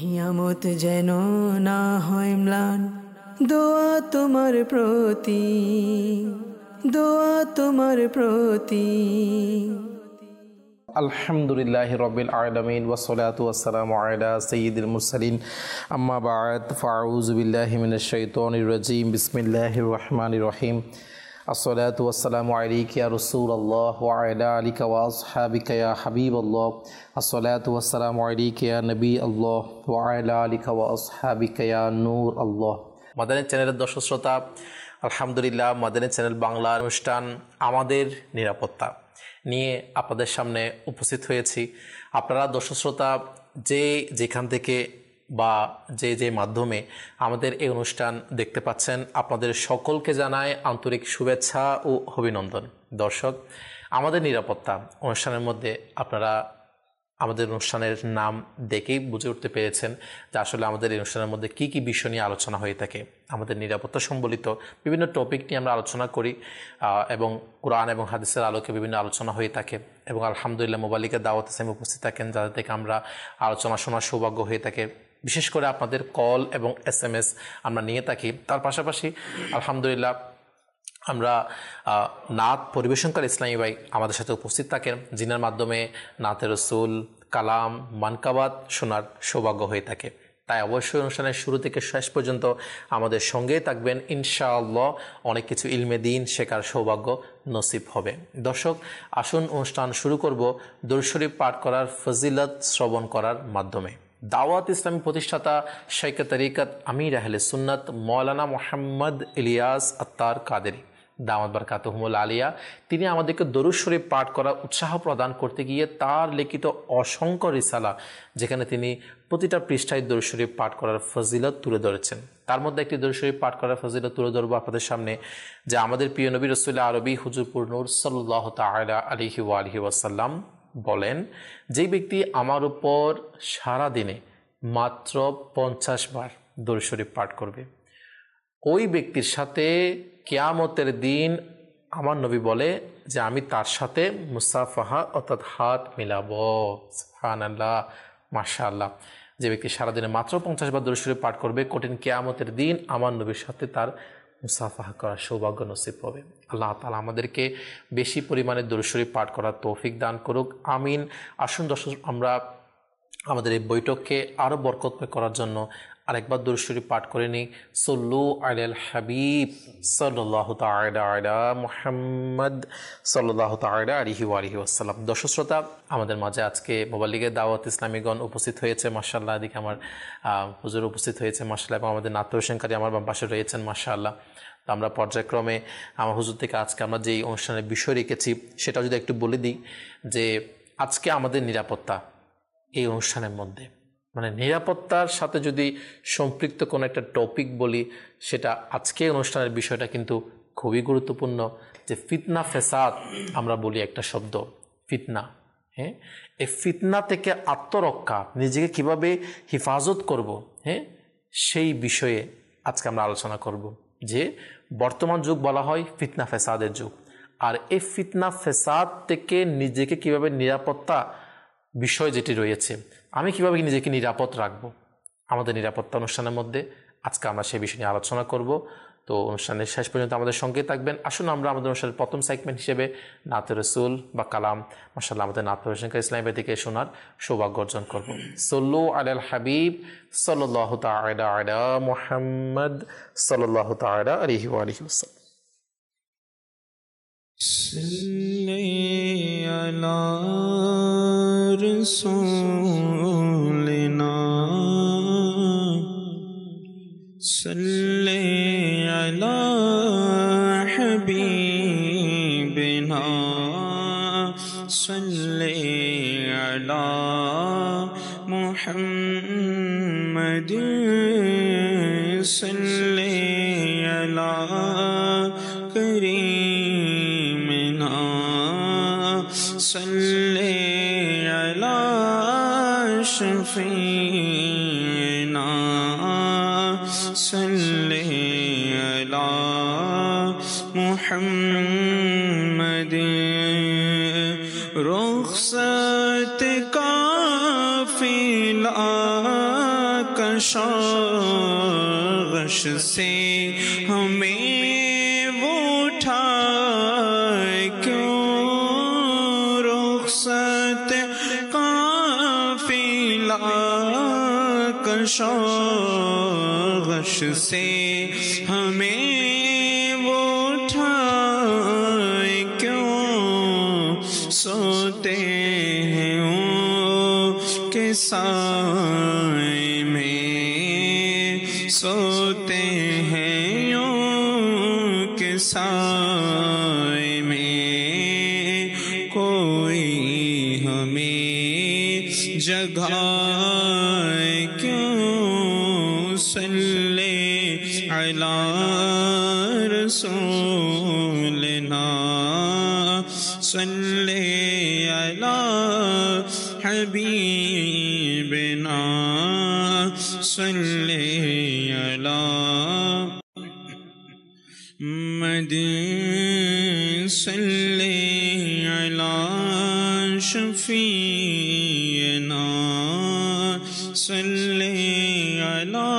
হিয়ামত যেন না হয় ম্লান, দোয়া তোমার প্রতি, দোয়া তোমার প্রতি। আলহামদুলিল্লাহি রাব্বিল আলামিন ওয়াসসালাতু ওয়াসসালামু আলা সাইয়্যিদিল মুরসালিন আম্মা বা'দ ফাআউযু বিল্লাহি মিনাশ শাইতানির রাজীম বিসমিল্লাহির রহমানির রহিম আসসালাতু ওয়াসসালামু আলাইকা ইয়া রাসূলুল্লাহ ওয়া আলা আলিকা ওয়া আসহাবিকা ইয়া হাবিবাল্লাহ আসসালাতু ওয়াসসালামু আলাইকা ইয়া নবী আল্লাহ ওয়া আলা আলিকা ওয়া আসহাবিকা ইয়া নূর আল্লাহ। মাদানী চ্যানেলের দর্শক শ্রোতা, আলহামদুলিল্লাহ মাদানী চ্যানেল বাংলার অনুষ্ঠান আমাদের নিরাপত্তা নিয়ে আপনাদের সামনে উপস্থিত হয়েছি। আপনারা দর্শক শ্রোতা যে যেখান থেকে বা যে মাধ্যমে আমাদের এই অনুষ্ঠান দেখতে পাচ্ছেন, আপনাদের সকলকে জানায় আন্তরিক শুভেচ্ছা ও অভিনন্দন। দর্শক, আমাদের নিরাপত্তা অনুষ্ঠানের মধ্যে আপনারা আমাদের অনুষ্ঠানের নাম দেখেই বুঝে উঠতে পেরেছেন যে আসলে আমাদের এই অনুষ্ঠানের মধ্যে কী কী বিষয় নিয়ে আলোচনা হয়ে থাকে। আমাদের নিরাপত্তা সম্বলিত বিভিন্ন টপিক নিয়ে আমরা আলোচনা করি এবং কোরআন এবং হাদিসের আলোকে বিভিন্ন আলোচনা হয়ে থাকে এবং আলহামদুলিল্লাহ মোবালিকের দাওয়াত ইসলামে উপস্থিত থাকেন, যাদের থেকে আমরা আলোচনা শোনার সৌভাগ্য হয়ে থাকে। বিশেষ করে আপনাদের কল এবং SMS আমরা নিয়ে থাকি। তার পাশাপাশি আলহামদুলিল্লাহ আমরা নাত পরিবেশনকারী ইসলামী ভাই আমাদের সাথে উপস্থিত থাকেন, যিনার মাধ্যমে নাতে রসুল, কালাম, মানকাবাত শোনার সৌভাগ্য হয়ে থাকে। তাই অবশ্যই অনুষ্ঠানের শুরু থেকে শেষ পর্যন্ত আমাদের সঙ্গেই থাকবেন, ইনশাআল্লাহ অনেক কিছু ইলমে দ্বীন শেখার সৌভাগ্য নসিব হবে। দর্শক, আসুন অনুষ্ঠান শুরু করব দরুদ শরীফ পাঠ করার ফজিলত শ্রবণ করার মাধ্যমে। দাওয়াত ইসলামী প্রতিষ্ঠাতা শাইখে তরিকত আমির আহলে সুন্নাত মাওলানা মোহাম্মদ ইলিয়াস আত্তার কাদেরী দামাত বারকাতুহুমুল আলিয়া, তিনি আমাদেরকে দরুদ শরীফ পাঠ করার উৎসাহ প্রদান করতে গিয়ে তার লিখিত অসংখ্য রিসালা, যেখানে তিনি প্রতিটা পৃষ্ঠায় দরুদ শরীফ পাঠ করার ফজিলত তুলে ধরেছেন। তার মধ্যে একটি দরুদ শরীফ পাঠ করার ফজিলত তুলে ধরবো আপনাদের সামনে, যে আমাদের প্রিয় নবী রাসূল আরবি হুজুর নূর সাল্লাল্লাহু তাআলা আলাইহি ওয়া আলিহি ওয়াসাল্লাম বলেন, যেই ব্যক্তি আমার উপর সারা দিনে মাত্র 50 বার দরুদ শরীফ পাঠ করবে, ওই ব্যক্তির সাথে কিয়ামতের দিন আমার নবী বলে যে আমি তার সাথে মুসাফাহা অর্থাৎ হাত মিলাবো। সুবহানাল্লাহ, মাশাআল্লাহ। যে ব্যক্তি সারাদিনে মাত্র 50 বার দরুদ শরীফ পাঠ করবে, কঠিন কিয়ামতের দিন আমার নবীর সাথে তার মুসাফাহা করার সৌভাগ্য নসিব হবে। আল্লাহ তাআলা আমাদেরকে বেশি পরিমাণে দরুদ শরীফ পাঠ করার তৌফিক দান করুক, আমিন। আসুন দর্শক, আমরা আমাদের এই বৈঠককে আরও বরকতময় করার জন্য আরেকবার দরুদ শরীফ পাঠ করে নিই। সল্লু আলাল হাবিব সাল্লাল্লাহু তাআলা আলা মুহাম্মদ সাল্লাল্লাহু তাআলা আলাইহি ওয়া আলিহি ওয়াসাল্লাম। দর্শক শ্রোতা, আমাদের মাঝে আজকে মোবাল্লিগের দাওয়াত ইসলামীগণ উপস্থিত হয়েছে, মাশাআল্লাহ। এদিকে আমার হুজুর উপস্থিত হয়েছে, মাশাআল্লাহ, এবং আমাদের নাত পরিবেশনকারী আমার বাম পাশে রয়েছেন, মাশাআল্লাহ। তো আমরা পর্যায়ক্রমে আমার হুজুর থেকে আজকে আমরা যেই অনুষ্ঠানের বিষয় রেখেছি সেটা যদি একটু বলে দিই, যে আজকে আমাদের নিরাপত্তা এই অনুষ্ঠানের মধ্যে, মানে নিরাপত্তার সাথে যদি সম্পৃক্ত কোনো একটা টপিক বলি, সেটা আজকে অনুষ্ঠানের বিষয়টা কিন্তু খুবই গুরুত্বপূর্ণ। যে ফিতনা ফেসাদ আমরা বলি একটা শব্দ, ফিতনা, হ্যাঁ, এই ফিতনা থেকে আত্মরক্ষা, নিজেকে কিভাবে হিফাজত করব, হ্যাঁ, সেই বিষয়ে আজকে আমরা আলোচনা করব। যে বর্তমান যুগ বলা হয় ফিতনা ফেসাদের যুগ, আর এই ফিতনা ফেসাদ থেকে নিজেকে কিভাবে নিরাপত্তা বিষয় যেটি রয়েছে, আমি কিভাবে নিজেকে নিরাপদ রাখবো আমাদের নিরাপত্তা অনুষ্ঠানের মধ্যে, আজকে আমরা সেই বিষয় নিয়ে আলোচনা করব। তো অনুষ্ঠানের শেষ পর্যন্ত আমাদের সঙ্গে থাকবেন। আসুন আমরা আমাদের অনুষ্ঠানের প্রথম সেগমেন্ট হিসেবে নাতে রসুল বা কালাম, মাশাআল্লাহ, আমাদের নাত পরিবেশনকারী ইসলামী থেকে শোনার সৌভাগ্য অর্জন করব। সল্লু আলাল হাবিব সাল্লাল্লাহু তাআলা আলা মুহাম্মদ সাল্লাল্লাহু তাআলা আলাইহি ওয়া আলিহি ওয়াসাল্লাম। صلی علی رسولنا صلی علی حبیبنا صلی علی محمد صلی علی کریمنا صلی علی شفیعنا صلی علی محمد رخصت کافی کشاغش سے ہمیں وہ اٹھائے کیوں رخصت قافلہ کشاغش سے ہمیں وہ اٹھائے کیوں سوتے ہیں ان کے سائے میں سوتے ہیں ان کے سائے میں کوئی ہمیں جگائے کیوں صلی علی رسولنا صلی علی حبیبنا صلی علی مدین صلی علی شفیعنا صلی علی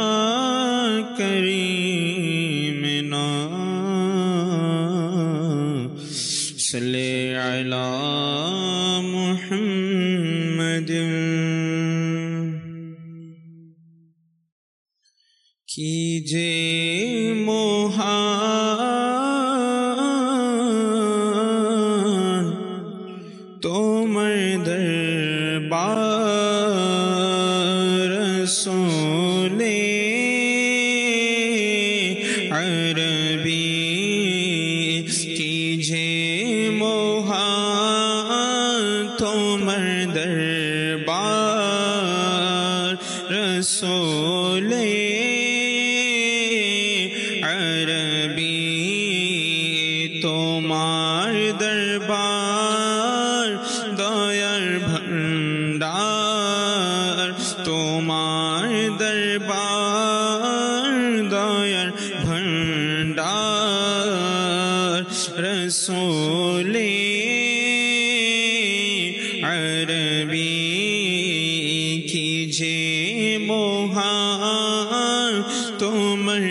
کریمنا صلی علی محمد کیجے موہان تمہار دربار رسول عربی کیجے موہان تمہار دربار رسول عربی تمہار دربار دایار بھنڈار تمہار دربار دایار بھنڈار رسول عربی کیجے موہان تمہار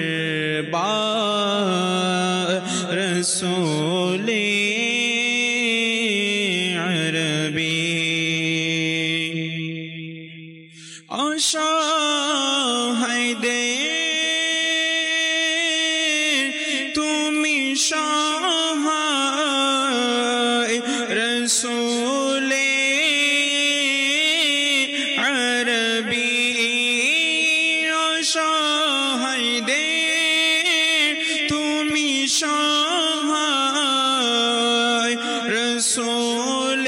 دربار رسول عربی شاہ حیدر تمہیں شاہ رسول عربی شاہ حیدر تمہیں شاہ رسول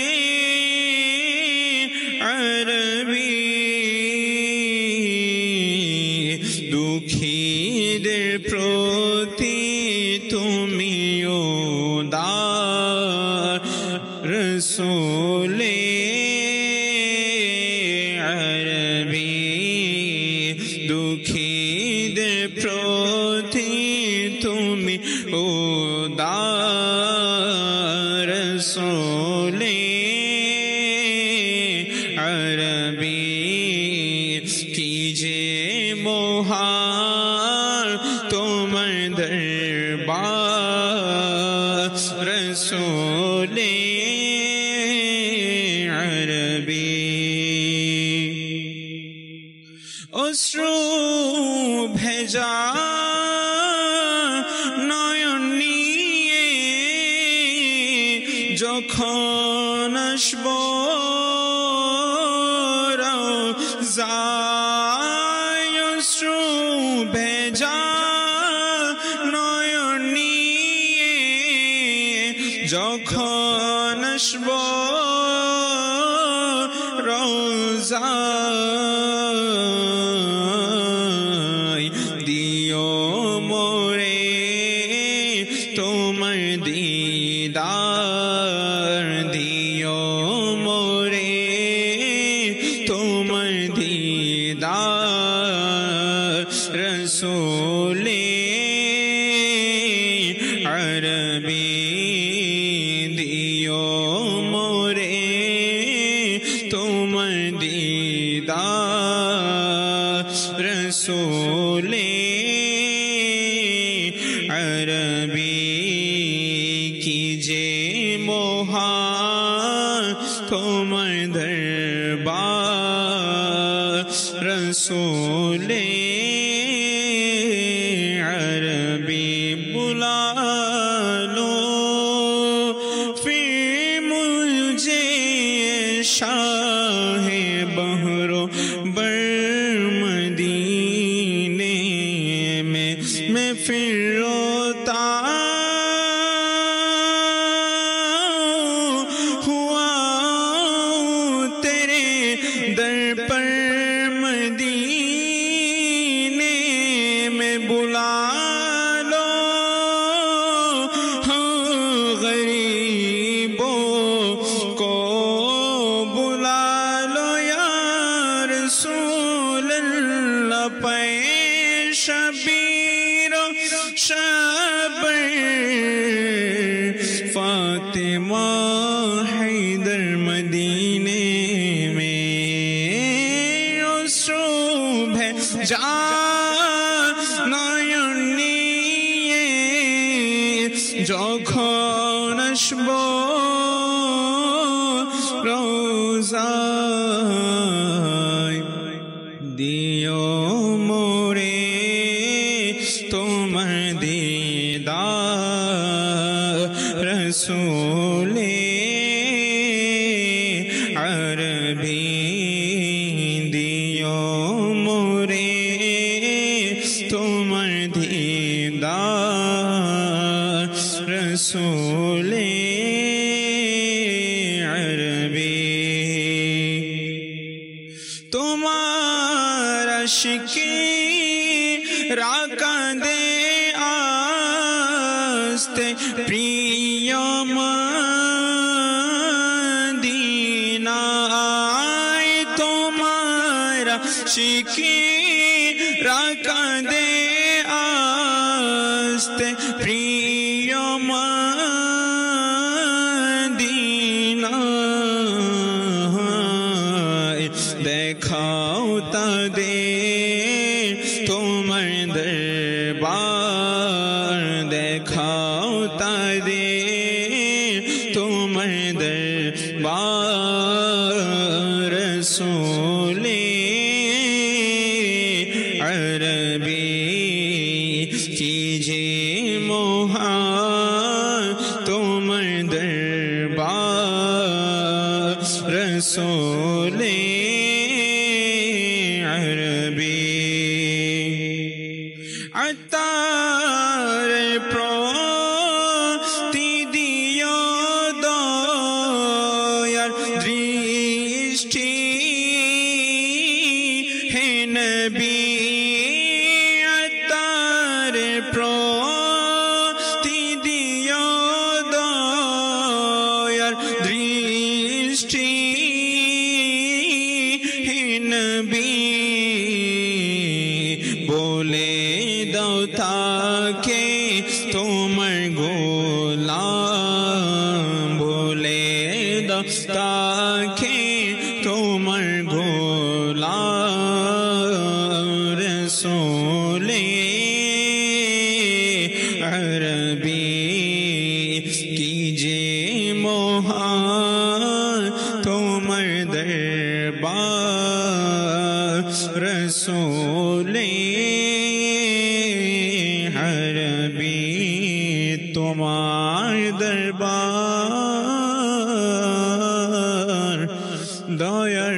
عربی دکھی در پروتی تمہیں ادار رسول عربی دکھی در پروتی تمہیں ادار رسول عربی کیجے موہان تمہار دربار رسول عربی অশ্রু ভেজা নয়ন নিয়ে যখন আসব রওজায় অশ্রু ভেজা নয়ন নিয়ে যখন আসব রওজায় দিও মোরে তোমার দিদার দিও মোরে তোমার দিদার রসূল আরবি দিও মোরে তোমার দিদার رسول عربی کیجے محال تمہار دربار رسول عربی بلا لو پھر مجھے شاہ بحرو بر مدینے میں پھر روتا ہوا تیرے در پر مدینے میں بلا لو غریبوں کو بلا لو یا رسول اللہ پے شبیر و شبر فاطمہ حیدر مدینے میں اسروب ہے جا نایونیے যখন আসব রোজায় দিও মোরে তোমার দিদার রসুলে আরবি দিও মোরে তোমার দিদার রসুলে আরবি তোমার আশিকি রাকা দে আস্তে প্রিয় মদিনায় তোমার আশিকি রাকা দে আস্তে প্রিয় মদিনায় দেখাও তাদের তোমার দরবার দেখাও তাদের তোমার দরবার রসুলে আরবি کیجے محال تمہار دربار رسول عربی عطار প্রতিদিও দয়ার দৃষ্টি হে নবী প্রতিদিও দয়ার দৃষ্টি হে নবী বলে দাও তাকে তোমার গোলাম বলে দাও তাকে তোমার গোলাম রসুলে عربی کیجے محال تمہار دربار رسول عربی تمہار دربار دایار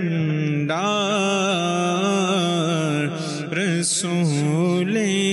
بھنڈار رسول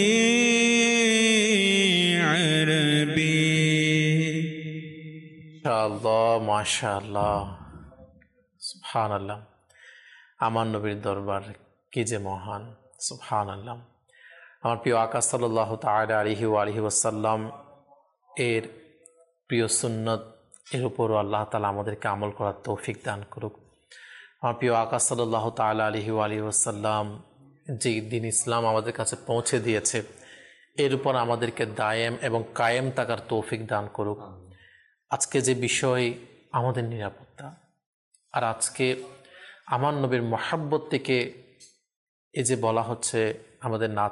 মাশাআল্লাহ মাশাআল্লাহ সুবহানাল্লাহ আমার নবীর দরবার কি যে মহান সুবহানাল্লাহ আমার প্রিয় আকা সাল্লাল্লাহু তাআলা আলাইহি ওয়া আলিহি ওয়াসাল্লাম এর প্রিয় সুন্নাত এর উপর আল্লাহ তাআলা আমাদেরকে আমল করার তৌফিক দান করুক আমার প্রিয় আকা সাল্লাল্লাহু তাআলা আলাইহি ওয়া আলিহি ওয়াসাল্লাম যে দিন ইসলাম আমাদের কাছে পৌঁছে দিয়েছে এর উপর আমাদেরকে দায়েম এবং কায়েম থাকার তৌফিক দান করুক আজকে যে বিষয় আমাদের নিরাপত্তা আর আজকে আমার নবীর মহব্বত থেকে এই যে বলা হচ্ছে আমাদের নাত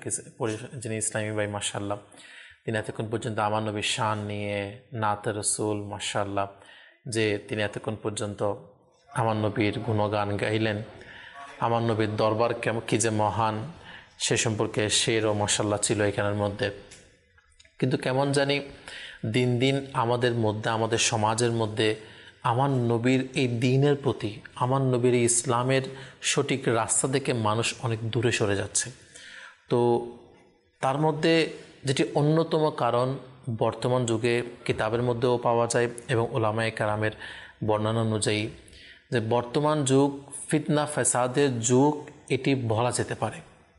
যিনি ইসলামী ভাই মাশাআল্লাহ, তিনি এতক্ষণ পর্যন্ত আমার নবীর শান নিয়ে নাত রসুল মাশাআল্লাহ, যে তিনি এতক্ষণ পর্যন্ত আমার নবীর গুণগান গাইলেন, আমার নবীর দরবার কেমন কী যে মহান সে সম্পর্কে শেরও মাশাআল্লাহ ছিল এখানের মধ্যে। কিন্তু কেমন জানি দিন দিন আমাদের মধ্যে, আমাদের সমাজের মধ্যে আমার নবীর এই দ্বীনের প্রতি, আমার নবীর এই ইসলামের সঠিক রাস্তা থেকে মানুষ অনেক দূরে সরে যাচ্ছে। তো তার মধ্যে যেটি অন্যতম কারণ বর্তমান যুগে কিতাবের মধ্যেও পাওয়া যায় এবং ওলামায়ে কেরামের বর্ণনা অনুযায়ী যে বর্তমান যুগ ফিতনা ফেসাদের যুগ এটি বলা যেতে পারে।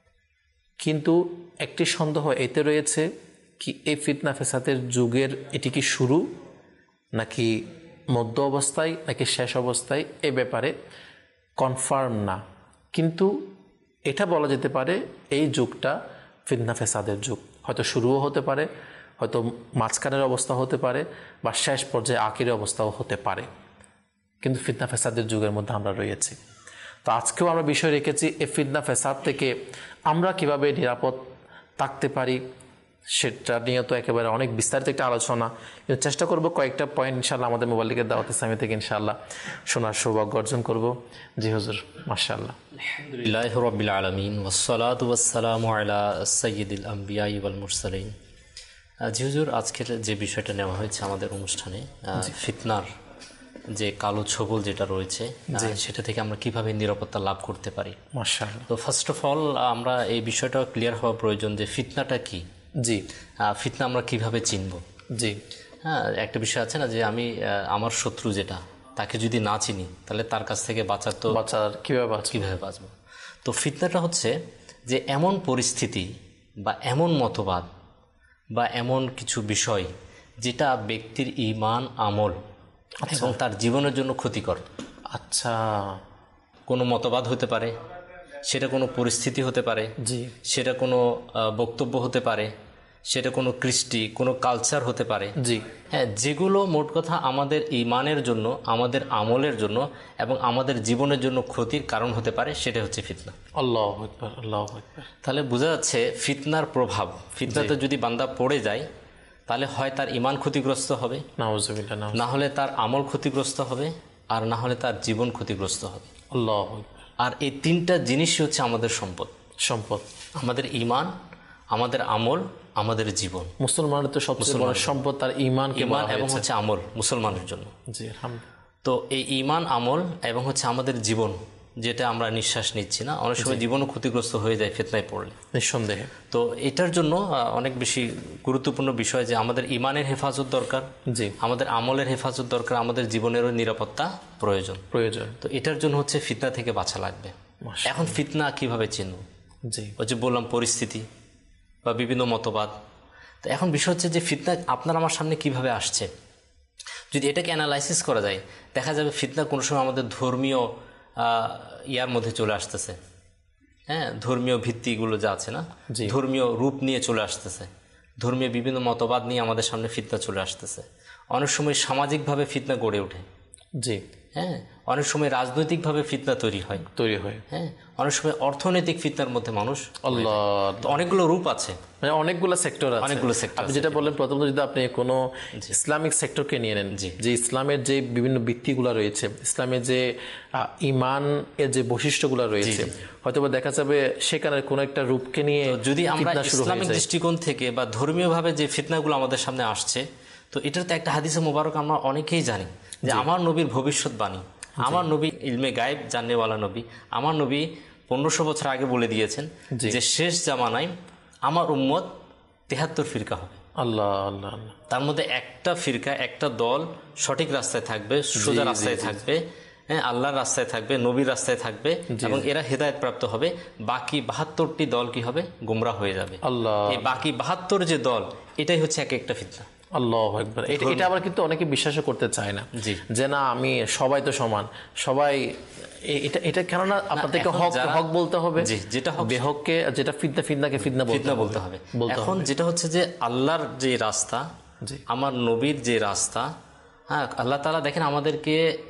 কিন্তু একটি সন্দেহ এতে রয়েছে কি এই ফিতনা ফেসাদের যুগের এটি কি শুরু নাকি মধ্য অবস্থায় নাকি শেষ অবস্থায়, এ ব্যাপারে কনফার্ম না। কিন্তু এটা বলা যেতে পারে এই যুগটা ফিতনা ফেসাদের যুগ, হয়তো শুরুও হতে পারে, হয়তো মাঝখানের অবস্থা হতে পারে, বা শেষ পর্যায়ে আখিরের অবস্থাও হতে পারে। কিন্তু ফিতনা ফেসাদের যুগের মধ্যে আমরা রয়েছি। তো আজকেও আমরা বিষয় রেখেছি এই ফিতনা ফেসাদ থেকে আমরা কিভাবে নিরাপদ থাকতে পারি, সেটা নিয়ে তো একেবারে অনেক বিস্তারিত একটা আলোচনা। কিন্তু চেষ্টা করব কয়েকটা পয়েন্ট ইনশাআল্লাহ আমাদের মোবাইলের দাওয়াত ইসলামী থেকে ইনশাআল্লাহ শোনার সৌভাগ্য অর্জন করব। জি হুজুর, মাশাআল্লাহ। আলহামদুলিল্লাহি রাব্বিল আলামিন ওয়াসসালাতু ওয়াসসালামু আলা সাইয়্যিদিল আমবিয়া ওয়াল মুরসালিন। জি হুজুর, আজকের যে বিষয়টা নেওয়া হয়েছে আমাদের অনুষ্ঠানে, ফিতনার যে কালো ছবল যেটা রয়েছে সেটা থেকে আমরা কিভাবে নিরাপত্তা লাভ করতে পারি। মাশাআল্লাহ। তো ফার্স্ট অফ অল আমরা এই বিষয়টা ক্লিয়ার হওয়া প্রয়োজন যে ফিতনাটা কি। জি, ফিতনা আমরা কিভাবে চিনব। জি, হ্যাঁ, একটা বিষয় আছে না যে আমি আমার শত্রু যেটা, তাকে যদি না চিনি তাহলে তার কাছ থেকে বাঁচার কীভাবে বাঁচব। তো ফিতনাটা হচ্ছে যে এমন পরিস্থিতি বা এমন মতবাদ বা এমন কিছু বিষয় যেটা ব্যক্তির ঈমান আমল এবং তার জীবনের জন্য ক্ষতিকর। আচ্ছা, কোনো মতবাদ হতে পারে, সেটা কোনো পরিস্থিতি হতে পারে, জি, সেটা কোনো বক্তব্য হতে পারে, সেটা কোনো কৃষ্টি, কোনো কালচার হতে পারে। জি, হ্যাঁ, যেগুলো মোট কথা আমাদের ঈমানের জন্য, আমাদের আমলের জন্য এবং আমাদের জীবনের জন্য ক্ষতির কারণ হতে পারে, সেটা হচ্ছে ফিতনা। আল্লাহু আকবার, আল্লাহু আকবার। তাহলে বোঝা যাচ্ছে ফিতনার প্রভাব, ফিতনাতে যদি বান্দা পড়ে যায় তাহলে হয় তার ঈমান ক্ষতিগ্রস্ত হবে, নাউযুবিল্লাহ, না হলে তার আমল ক্ষতিগ্রস্ত হবে, আর না হলে তার জীবন ক্ষতিগ্রস্ত হবে। আল্লাহু আকবার। আর এই তিনটা জিনিসই হচ্ছে আমাদের সম্পদ, আমাদের ঈমান, আমাদের আমল, আমাদের জীবন। মুসলমানের তো সবচেয়ে বড় সম্পদ তার ঈমান এবং হচ্ছে আমল মুসলমানের জন্য। জি, আলহামদুলিল্লাহ। তো এই ঈমান, আমল এবং হচ্ছে আমাদের জীবন, যেটা আমরা নিঃশ্বাস নিচ্ছি না, অনেক সময় জীবনও ক্ষতিগ্রস্ত হয়ে যায় ফিতনায় পড়লে, নিঃসন্দেহে। তো এটার জন্য অনেক বেশি গুরুত্বপূর্ণ বিষয় যে আমাদের ঈমানের হেফাজত দরকার, জি, আমাদের আমলের হেফাজত দরকার, আমাদের জীবনেরও নিরাপত্তা প্রয়োজন। তো এটার জন্য হচ্ছে ফিতনা থেকে বাঁচা লাগবে। এখন ফিতনা কিভাবে চিনব? জি, ওই যে বললাম পরিস্থিতি বা বিভিন্ন মতবাদ। তো এখন বিষয় হচ্ছে যে ফিতনা আপনার আমার সামনে কিভাবে আসছে। যদি এটাকে অ্যানালাইসিস করা যায়, দেখা যাবে ফিতনা কোনো সময় আমাদের ধর্মীয় ইয়ার মধ্যে চলে আসতেছে। হ্যাঁ, ধর্মীয় ভিত্তিগুলো যা আছে না, ধর্মীয় রূপ নিয়ে চলে আসতেছে, ধর্মীয় বিভিন্ন মতবাদ নিয়ে আমাদের সামনে ফিতনা চলে আসতেছে। অনেক সময় সামাজিকভাবে ফিতনা গড়ে ওঠে। জি, হ্যাঁ, অনেক সময় রাজনৈতিকভাবে ফিতনা তৈরি হয়। হ্যাঁ, অনেক সময় অর্থনৈতিক ফিতনার মধ্যে মানুষ। আল্লাহ, অনেকগুলো রূপ আছে, মানে অনেকগুলো সেক্টর আছে। আপনি যেটা বললেন প্রথমত, যদি আপনি কোনো ইসলামিক সেক্টরকে নিয়ে নেন, যে ইসলামের যে বিভিন্ন ভিত্তিগুলো রয়েছে, ইসলামের যে ঈমান এর যে বৈশিষ্ট্যগুলো রয়েছে, হয়তোবা দেখা যাবে সেখানে কোনো একটা রূপকে নিয়ে যদি আমরা ইসলামিক দৃষ্টিকোণ থেকে বা ধর্মীয়ভাবে যে ফিতনাগুলো আমাদের সামনে আসছে, তো এটার তো একটা হাদিসে মোবারক আমরা অনেকেই জানি যে আমার নবীর ভবিষ্যৎবাণী, আমার নবী ইলমে গায়েব জাননেওয়ালা নবী, আমার নবী 1500 বছর আগে বলে দিয়েছেন যে শেষ জামানায় আমার উম্মত 73 ফিরকা হবে। আল্লাহ আল্লাহ আল্লাহ। তার মধ্যে একটা ফিরকা, একটা দল সঠিক রাস্তায় থাকবে, সোজা রাস্তায় থাকবে, হ্যাঁ, আল্লাহর রাস্তায় থাকবে, নবীর রাস্তায় থাকবে, এবং এরা হেদায়েত প্রাপ্ত হবে। বাকি 72টি দল কি হবে? গোমরাহ হয়ে যাবে। আল্লাহ, এই বাকি 72 যে দল, এটাই হচ্ছে এক একটা ফিতনা। আল্লাহু আকবার। এটা আবার কিন্তু অনেকে বিশ্বাসও করতে চায় না যে না, আমি সবাই তো সমান, সবাই এটা কেননা আপনাদেরকে হক বলতে হবে, যেটা বেহককে, যেটা ফিতনাকে ফিতনা বলতে হবে। এখন যেটা হচ্ছে যে আল্লাহর যে রাস্তা, আমার নবীর যে রাস্তা, হ্যাঁ, আল্লাহ তাআলা দেখেন আমাদেরকে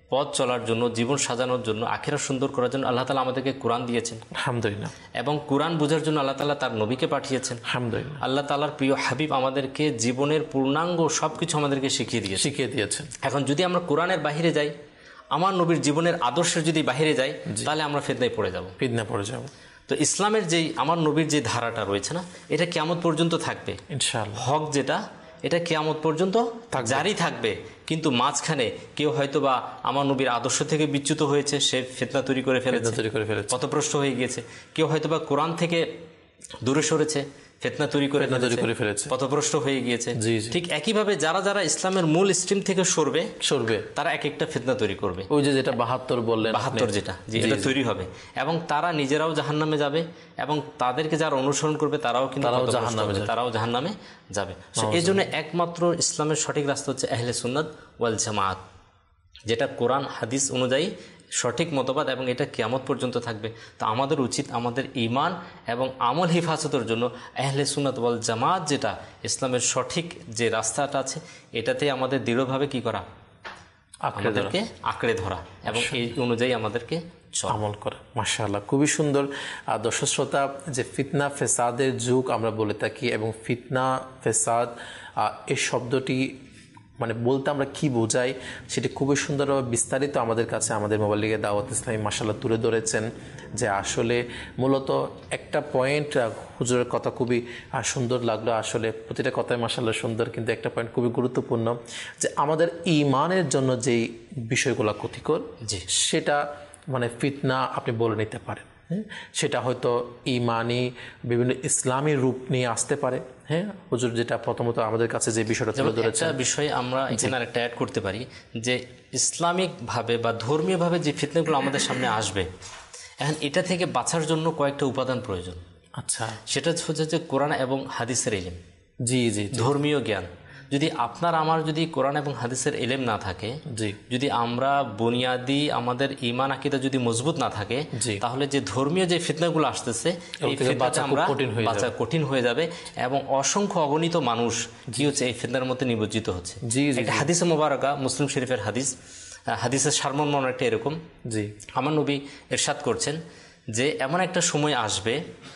পথ চলার জন্য, জীবন সাজানোর জন্য, আখিরাত সুন্দর করার জন্য আল্লাহ তাআলা আমাদেরকে কোরআন দিয়েছেন, আলহামদুলিল্লাহ। এবং কোরআন বোঝার জন্য আল্লাহ তাআলা তার নবীকে পাঠিয়েছেন, আলহামদুলিল্লাহ। আল্লাহ তাআলার প্রিয় হাবিব আমাদেরকে জীবনের পূর্ণাঙ্গ সবকিছু আমাদেরকে শিখিয়ে দিয়েছেন। এখন যদি আমরা কোরআনের বাহিরে যাই, আমার নবীর জীবনের আদর্শের যদি বাহিরে যাই, তাহলে আমরা ফিতনায় পড়ে যাব। তো ইসলামের যেই আমার নবীর যে ধারাটা রয়েছে না, এটা কিয়ামত পর্যন্ত থাকবে ইনশাআল্লাহ। হক যেটা, এটা কিয়ামত পর্যন্ত জারি থাকবে। কিন্তু মাঝখানে কেউ হয়তো বা আমার নবীর আদর্শ থেকে বিচ্যুত হয়েছে, সে ফিতনা তৈরি করে ফেলেছে, পথভ্রষ্ট হয়ে গিয়েছে। কেউ হয়তো বা কোরআন থেকে দূরে সরেছে, ফিতনা তৈরি করে ফেলেছে, পথভ্রষ্ট হয়ে গিয়েছে। ঠিক একইভাবে যারা যারা ইসলামের মূল স্ট্রিম থেকে সরবে তারা এক একটা ফিতনা তৈরি করবে। ওই যে যেটা 72 বললেন, 72 যেটা এটা তৈরি হবে, এবং তারা নিজেরাও জাহান্নামে যাবে, এবং তাদেরকে যারা অনুসরণ করবে তারাও কিন্তু জাহান্নামে যাবে। এই জন্য একমাত্র ইসলামের সঠিক রাস্তা হচ্ছে আহলে সুন্নাত ওয়াল জামাত, যেটা কোরআন হাদিস অনুযায়ী সঠিক মতবাদ, এবং এটা কিয়ামত পর্যন্ত থাকবে। তো আমাদের উচিত আমাদের ঈমান এবং আমল হেফাজতের জন্য আহলে সুন্নাত ওয়াল জামাত, যেটা ইসলামের সঠিক যে রাস্তাটা আছে, এটাতে আমাদের দৃঢ়ভাবে কি করা, আমাদেরকে আঁকড়ে ধরা, এবং এই অনুযায়ী আমাদেরকে আমল করা। মাশাআল্লাহ, খুবই সুন্দর। দর্শক শ্রোতা, যে ফিতনা ফেসাদের যুগ আমরা বলে থাকি, এবং ফিতনা ফেসাদ এই শব্দটি মানে বলতে আমরা কি বোঝাই সেটি খুবই সুন্দরভাবে বিস্তারিত আমাদের কাছে আমাদের মোবাইল লিগে দাওয়াত ইসলামী মাশাআল্লাহ তুলে ধরেছেন। যে আসলে মূলত একটা পয়েন্ট, হুজুরের কথা খুবই সুন্দর লাগলো। আসলে প্রতিটা কথাই মাশাআল্লাহ সুন্দর, কিন্তু একটা পয়েন্ট খুবই গুরুত্বপূর্ণ, যে আমাদের ঈমানের জন্য যেই বিষয়গুলো ক্ষতিকর, সেটা মানে ফিতনা আপনি বলে নিতে পারেন। সেটা হয়তো ইমানি বিভিন্ন ইসলামী রূপ নিয়ে আসতে পারে। হ্যাঁ হুজুর, যেটা প্রথমত আমাদের কাছে যে বিষয়টা তুলে ধরেছে, একটা বিষয় আমরা এখানে আরেকটা অ্যাড করতে পারি, যে ইসলামিকভাবে বা ধর্মীয়ভাবে যে ফিতনাগুলো আমাদের সামনে আসবে, এখন এটা থেকে বাঁচার জন্য কয়েকটা উপাদান প্রয়োজন। আচ্ছা, সেটা হচ্ছে যে কোরআন এবং হাদিসের ইলম, জি, ধর্মীয় জ্ঞান। যদি আপনার আমার যদি কোরআন এবং হাদিসের ইলম না থাকে, যদি আমরা বুনিয়াদি আমাদের ঈমান আকীদা যদি মজবুত না থাকে, তাহলে যে ধর্মীয় যে ফিতনাগুলো আসতেছে, এই ফিতনাটা আমরা বাঁচা কঠিন হয়ে যাবে, এবং অসংখ্য অগণিত মানুষ কি হচ্ছে এই ফিতনার মধ্যে নিমজ্জিত হচ্ছে। একটা হাদিসে মোবারকা, মুসলিম শরীফের হাদিসের সারমর্ম একটা এরকম, আমার নবী ইরশাদ করছেন যে এমন একটা সময় আসবে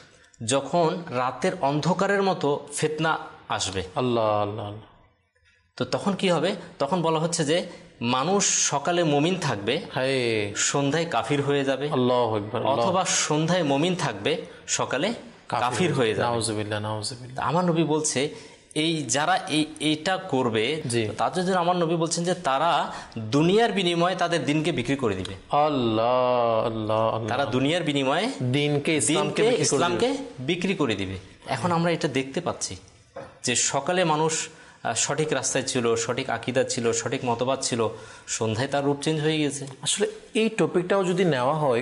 যখন রাতের অন্ধকারের মতো ফিতনা আসবে। আল্লাহ আল্লাহ। তো তখন কি হবে? তখন বলা হচ্ছে যে মানুষ সকালে মুমিন থাকবে, সন্ধ্যায় কাফির হয়ে যাবে, আল্লাহু আকবার, অথবা সন্ধ্যায় মুমিন থাকবে, সকালে কাফির হয়ে যাবে। নাউজুবিল্লাহ, নাউজুবিল্লাহ। আমার নবী বলছে এই যারা এইটা করবে, তাদের জন্য আমার নবী বলছেন যে তারা দুনিয়ার বিনিময়ে তাদের দিনকে বিক্রি করে দিবে। আল্লাহ আল্লাহ, তারা দুনিয়ার বিনিময়ে দিনকে ইসলামকে বিক্রি করে দিবে। এখন আমরা এটা দেখতে পাচ্ছি যে সকালে মানুষ সঠিক রাস্তায় ছিল, সঠিক আকীদা ছিল, সঠিক মতবাদ ছিল, সন্ধ্যায় তার রূপ চেঞ্জ হয়ে গেছে। আসলে এই টপিকটাও যদি নেওয়া হয়,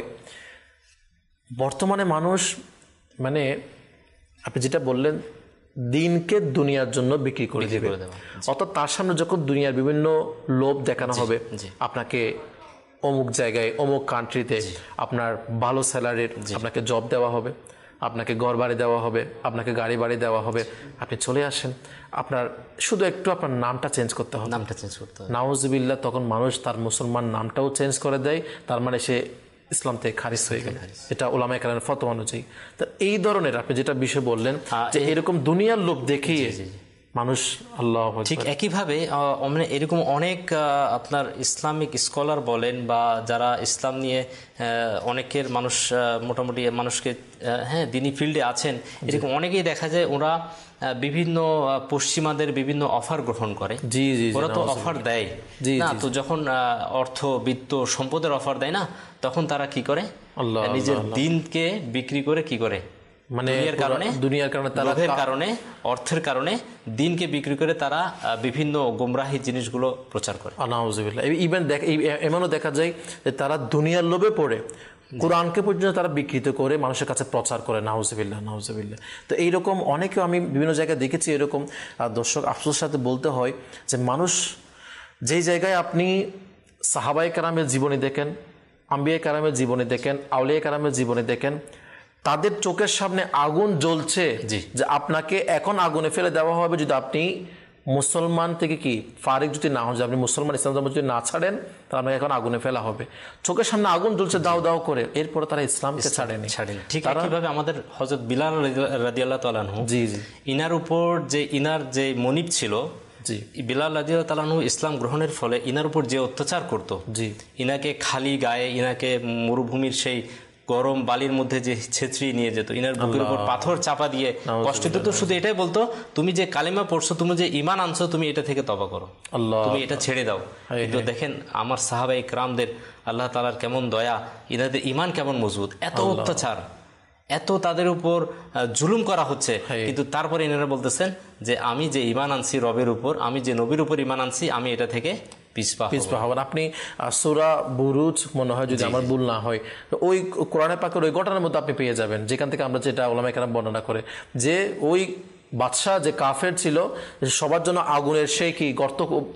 বর্তমানে মানুষ মানে আপনি যেটা বললেন, দিনকে দুনিয়ার জন্য বিক্রি করে দেবে। অর্থাৎ তার সামনে যখন দুনিয়ার বিভিন্ন লোভ দেখানো হবে, আপনাকে অমুক জায়গায় অমুক কান্ট্রিতে আপনার ভালো স্যালারির আপনাকে জব দেওয়া হবে, আপনাকে ঘর বাড়ি দেওয়া হবে, আপনাকে গাড়ি বাড়ি দেওয়া হবে, আপনি চলে আসেন, আপনার শুধু একটু আপনার নামটা চেঞ্জ করতে হবে, নাউজুবিল্লাহ। তখন মানুষ তার মুসলমান নামটাও চেঞ্জ করে দেয়, তার মানে সে ইসলাম থেকে খারিজ হয়ে গেল। এটা উলামায়ে কেরামের ফতোয়া অনুযায়ী। তো এই ধরনের আপনি যেটা বিষয় বললেন, যে এরকম দুনিয়ার লোভ দেখিয়ে মানুষ, আল্লাহ ঠিক একইভাবে এরকম অনেক আপনার ইসলামিক স্কলার বলেন বা যারা ইসলাম নিয়ে অনেকের মানুষ মোটামুটি মানুষকে দিনী ফিল্ডে আছেন, এরকম অনেকেই দেখা যায় ওরা বিভিন্ন পশ্চিমাদের বিভিন্ন অফার গ্রহণ করে। ওরা তো অফার দেয় না, তো যখন অর্থ বিত্ত সম্পদের অফার দেয় না, তখন তারা কি করে, নিজের দিনকে বিক্রি করে কি করে, মানে দুনিয়ার কারণে অর্থের কারণে দিনকে বিক্রি করে তারা বিভিন্ন গোমরাহী জিনিসগুলো প্রচার করে। নাউজুবিল্লাহ। ইভেন এমনও দেখা যায় যে তারা দুনিয়ার লোভে পড়ে কোরআনকে পর্যন্ত তারা বিকৃত করে মানুষের কাছে প্রচার করে। নাউজুবিল্লাহ, নাউজুবিল্লাহ। তো এইরকম অনেকেও আমি বিভিন্ন জায়গায় দেখেছি এরকম। দর্শক, আফসোসের সাথে বলতে হয় যে মানুষ যেই জায়গায় আপনি সাহাবায়ে কেরামের জীবনী দেখেন, আম্বিয়ায়ে কেরামের জীবনী দেখেন, আউলিয়ায়ে কেরামের জীবনী দেখেন, তাদের চোখের সামনে আগুন জ্বলছে যে আপনাকে এখন আগুনে ফেলে দেওয়া হবে যদি আপনি মুসলমান থেকে কি ফারিক যদি না হন, যে আপনি মুসলমান ইসলাম ধর্ম যদি না ছাড়েন তাহলে আপনাকে এখন আগুনে ফেলা হবে। চোখের সামনে আগুন জ্বলছে দাও দাও করে, এরপরে তারা ইসলামকে ছাড়েনি। ঠিক একইভাবে আমাদের হযরত বিলাল রাদিয়াল্লাহু তাআলা আনহু, জি জি, ইনার উপর যে ইনার যে মনিব ছিল, জি, বিলাল রাদিয়াল্লাহু তাআলা আনহু ইসলাম গ্রহণের ফলে ইনার উপর যে অত্যাচার করত, জি, ইনাকে খালি গায়ে, ইনাকে মরুভূমির সেই গরম বালির মধ্যে যে ছেঁচড়িয়ে নিয়ে যেত, ইনার বুকের উপর পাথর চাপা দিয়ে কষ্ট দিত, শুধু এটাই বলতো তুমি যে কালিমা পড়ছো, তুমি যে ঈমান আনছো, তুমি এটা থেকে তওবা করো, তুমি এটা ছেড়ে দাও। কিন্তু দেখেন আমার সাহাবায়ে ইকরামদের আল্লাহ তাআলার কেমন দয়া, ইনাদের ঈমান কেমন মজবুত। এত অত্যাচার, এত তাদের উপর জুলুম করা হচ্ছে, কিন্তু তারপরে ইনারা বলতেছেন যে আমি যে ঈমান আনছি রবের উপর, আমি যে নবীর উপর ঈমান আনছি, আমি এটা থেকে পিছপা হবেন। আপনি সূরা বুরুজ মনে হয় যদি আমার ভুল না হয়, ওই কোরআনে পাকের ওই ঘটনার মধ্যে আপনি পেয়ে যাবেন, যেখান থেকে আমরা যেটা ওলামায়ে কেরাম বর্ণনা করে যে ওই বাদশাহ যে কাফের ছিল, সবার জন্য আগুনের সেই কি গর্ত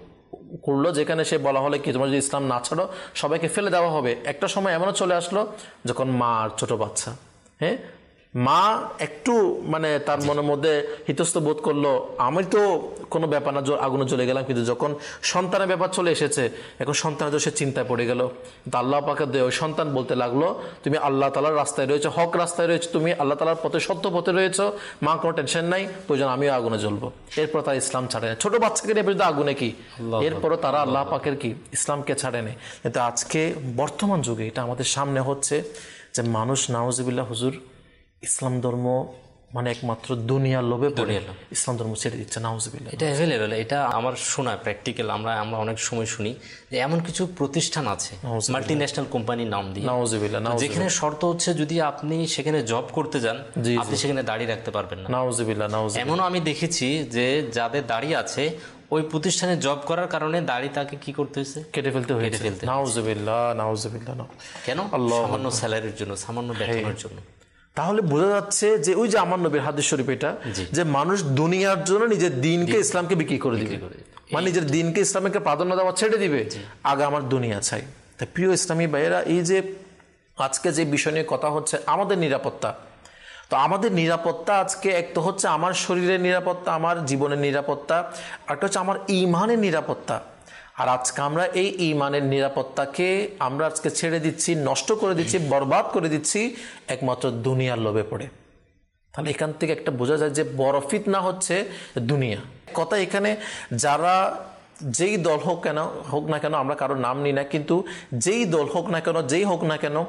করলো, যেখানে সে বলা হলে কি তোমরা যদি ইসলাম না ছাড়ো সবাইকে ফেলে দেওয়া হবে। একটা সময় এমনও চলে আসলো যখন মা আর ছোট বাচ্চা, হ্যাঁ, মা একটু মানে তার মনের মধ্যে হিতস্থ বোধ করলো, আমি তো কোনো ব্যাপার না, আগুনে জ্বলে গেলাম। কিন্তু যখন সন্তানের ব্যাপার চলে এসেছে, এখন সন্তানের সে চিন্তায় পড়ে গেল। আল্লাহ পাকের দয়া, ওই সন্তান বলতে লাগলো তুমি আল্লাহ তাআলার রাস্তায় রয়েছো, হক রাস্তায় রয়েছো, তুমি আল্লাহ তাআলার পথে সত্য পথে রয়েছো, মা কোনো টেনশন নাই, প্রয়োজন আমিও আগুনে জ্বলবো। এরপর তারা ইসলাম ছাড়ে না। ছোট বাচ্চাকে নিয়ে পর্যন্ত আগুনে কি, এরপরও তারা আল্লাহ পাকের কি ইসলামকে ছাড়ে নেই। কিন্তু আজকে বর্তমান যুগে এটা আমাদের সামনে হচ্ছে যে মানুষ নাউজুবিল্লাহ হুজুর ইসলাম ধর্ম মানে একমাত্র দুনিয়ার লোভে পড়ে ইসলাম ধর্ম ছেড়ে দিচ্ছে। নাউজুবিল্লাহ, এটা অ্যাভেলেবেল, এটা আমার শোনা প্র্যাকটিক্যাল। আমরা অনেক সময় শুনি যে এমন কিছু প্রতিষ্ঠান আছে মাল্টিন্যাশনাল কোম্পানির নাম দিয়ে, নাউজুবিল্লাহ, যেখানে শর্ত হচ্ছে যদি আপনি সেখানে জব করতে যান আপনি সেখানে দাঁড়িয়ে রাখতে পারবেন না। নাউজুবিল্লাহ, এমনও আমি দেখেছি যে যাদের দাঁড়িয়ে আছে ওই প্রতিষ্ঠানে জব করার কারণে দাড়ি তাকে কি করতে হয়েছে, কেটে ফেলতে হয়েছে। নাউজুবিল্লাহ, নাউজুবিল্লাহ, কেন? সামান্য স্যালারির জন্য, সামান্য বেতনের জন্য। তাহলে বোঝা যাচ্ছে যে ওই যে আমার নবীর হাদিস শরীফ এটা, যে মানুষ দুনিয়ার জন্য নিজের দিনকে ইসলামকে বিক্রি করে দিবে, মানে নিজের দিনকে ইসলামকে প্রাধান্য দেওয়া ছেড়ে দিবে, আগে আমার দুনিয়া চাই। তাই প্রিয় ইসলামী ভাইয়েরা, এই যে আজকে যে বিষয় নিয়ে কথা হচ্ছে আমাদের নিরাপত্তা, তো আমাদের নিরাপত্তা আজকে এক তো হচ্ছে আমার শরীরের নিরাপত্তা, আমার জীবনের নিরাপত্তা, একটা হচ্ছে আমার ঈমানের নিরাপত্তা। আর আজকে আমরা এই ঈমানের নিরাপত্তাকে আমরা আজকে ছেড়ে দিচ্ছি, নষ্ট করে দিচ্ছি, বরবাদ করে দিচ্ছি একমাত্র দুনিয়ার লোভে পড়ে। তাহলে এখান থেকে একটা বোঝা যায় যে বড় ফিতনা হচ্ছে দুনিয়া। কথা এখানে যারা যেই দল হোক না কেন, আমরা কারো নাম নিই না, কিন্তু যেই দল হোক না কেন, যেই হোক না কেন,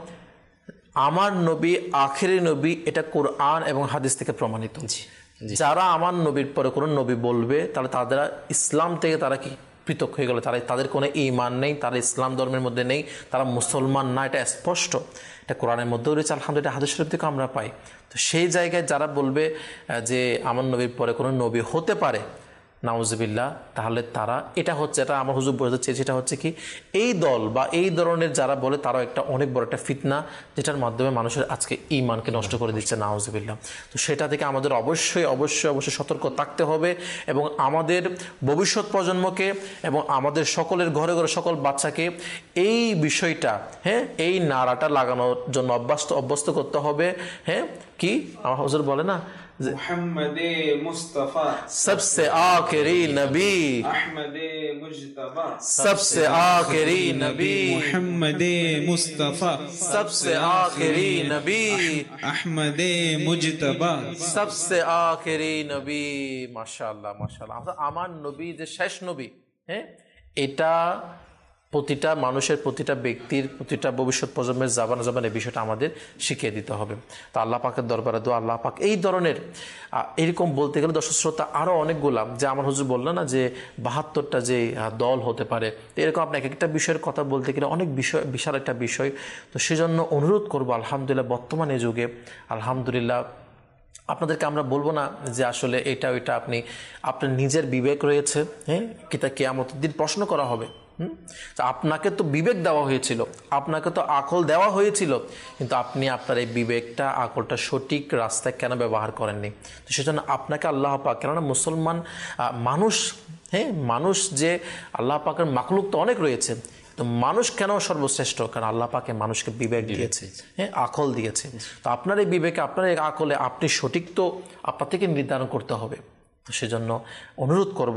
আমার নবী আখেরি নবী, এটা কোরআন এবং হাদিস থেকে প্রমাণিত। যারা আমার নবীর পরে কোনো নবী বলবে তাহলে তারা ইসলাম থেকে তারা কি পৃথক হয়ে গেল, তাদের কোনো ঈমান নেই, তারা ইসলাম ধর্মের মধ্যে নেই, তারা মুসলমান না, এটা স্পষ্ট। এটা কোরআনের মধ্যেও রয়েছে, আলহামদুলিল্লাহ হাদিস শরীফ থেকে আমরা পাই। তো সেই জায়গায় যারা বলবে যে আমার নবীর পরে কোনো নবী হতে পারে, নাউজুবিল্লাহ, তাহলে তারা এটা হচ্ছে, এটা আমার হুজুর বোঝাতে চেয়েছে, এটা হচ্ছে কি এই দল বা এই ধরনের যারা বলে তারাও একটা অনেক বড় একটা ফিতনা, যেটার মাধ্যমে মানুষের আজকে ঈমানকে নষ্ট করে দিচ্ছে, নাউজুবিল্লাহ। তো সেটা থেকে আমাদের অবশ্যই অবশ্যই অবশ্যই সতর্ক থাকতে হবে, এবং আমাদের ভবিষ্যৎ প্রজন্মকে এবং আমাদের সকলের ঘরে ঘরে সকল বাচ্চাকে এই বিষয়টা, হ্যাঁ, এই নারাটা লাগানোর জন্য অভ্যস্ত করতে হবে। হ্যাঁ, কি আমার হুজুর বলে না, মুহাম্মদে মুস্তাফা सबसे आखिरी नबी, আহমদে মুজতবা सबसे आखिरी नबी, मुहम्मदे मुस्तफा सबसे आखिरी नबी, अहमदे मुजतबा सबसे आखिरी नबी। माशाআল্লাহ, মাশাআল্লাহ। আমার নবী যে শেষ নবী, হ্যাঁ, এটা প্রতিটা মানুষের, প্রতিটা ব্যক্তির, প্রতিটা ভবিষ্যৎ প্রজন্মের জাবান এই বিষয়টা আমাদের শিখিয়ে দিতে হবে। তো আল্লাহ পাকের দরবারে দোয়া, আল্লাহ পাক এই ধরনের এরকম বলতে গেলে দর্শক শ্রোতা আরও অনেক গোলাম, যে আমার হুজুর বললো না যে 72টা যে দল হতে পারে, এরকম আপনি একটা বিষয়ের কথা বলতে গেলে অনেক বিষয়, বিশাল একটা বিষয়। তো সেজন্য অনুরোধ করবো, আলহামদুলিল্লাহ বর্তমানে যুগে আলহামদুলিল্লাহ আপনাদেরকে আমরা বলবো না যে আসলে এটা ওইটা, আপনার নিজের বিবেক রয়েছে, হ্যাঁ, কিয়ামতের দিন প্রশ্ন করা হবে। আপনাকে তো বিবেক দেওয়া হয়েছিল, আপনাকে তো আকল দেওয়া হয়েছিল, কিন্তু আপনি আপনার এই বিবেকটা, আকলটা সঠিক রাস্তায় কেন ব্যবহার করেননি? তো সেজন্য আপনাকে আল্লাহ পাক, কেননা মুসলমান মানুষ, হ্যাঁ, মানুষ যে আল্লাহ পাকের মাখলুক তো অনেক রয়েছে, তো মানুষ কেন সর্বশ্রেষ্ঠ? কারণ আল্লাহ পাকে মানুষকে বিবেক দিয়েছে, হ্যাঁ, আকল দিয়েছে। তো আপনার এই বিবেকে, আপনার এই আকলে আপনি সঠিক তো আপনার থেকে নির্ধারণ করতে হবে। তো সেজন্য অনুরোধ করব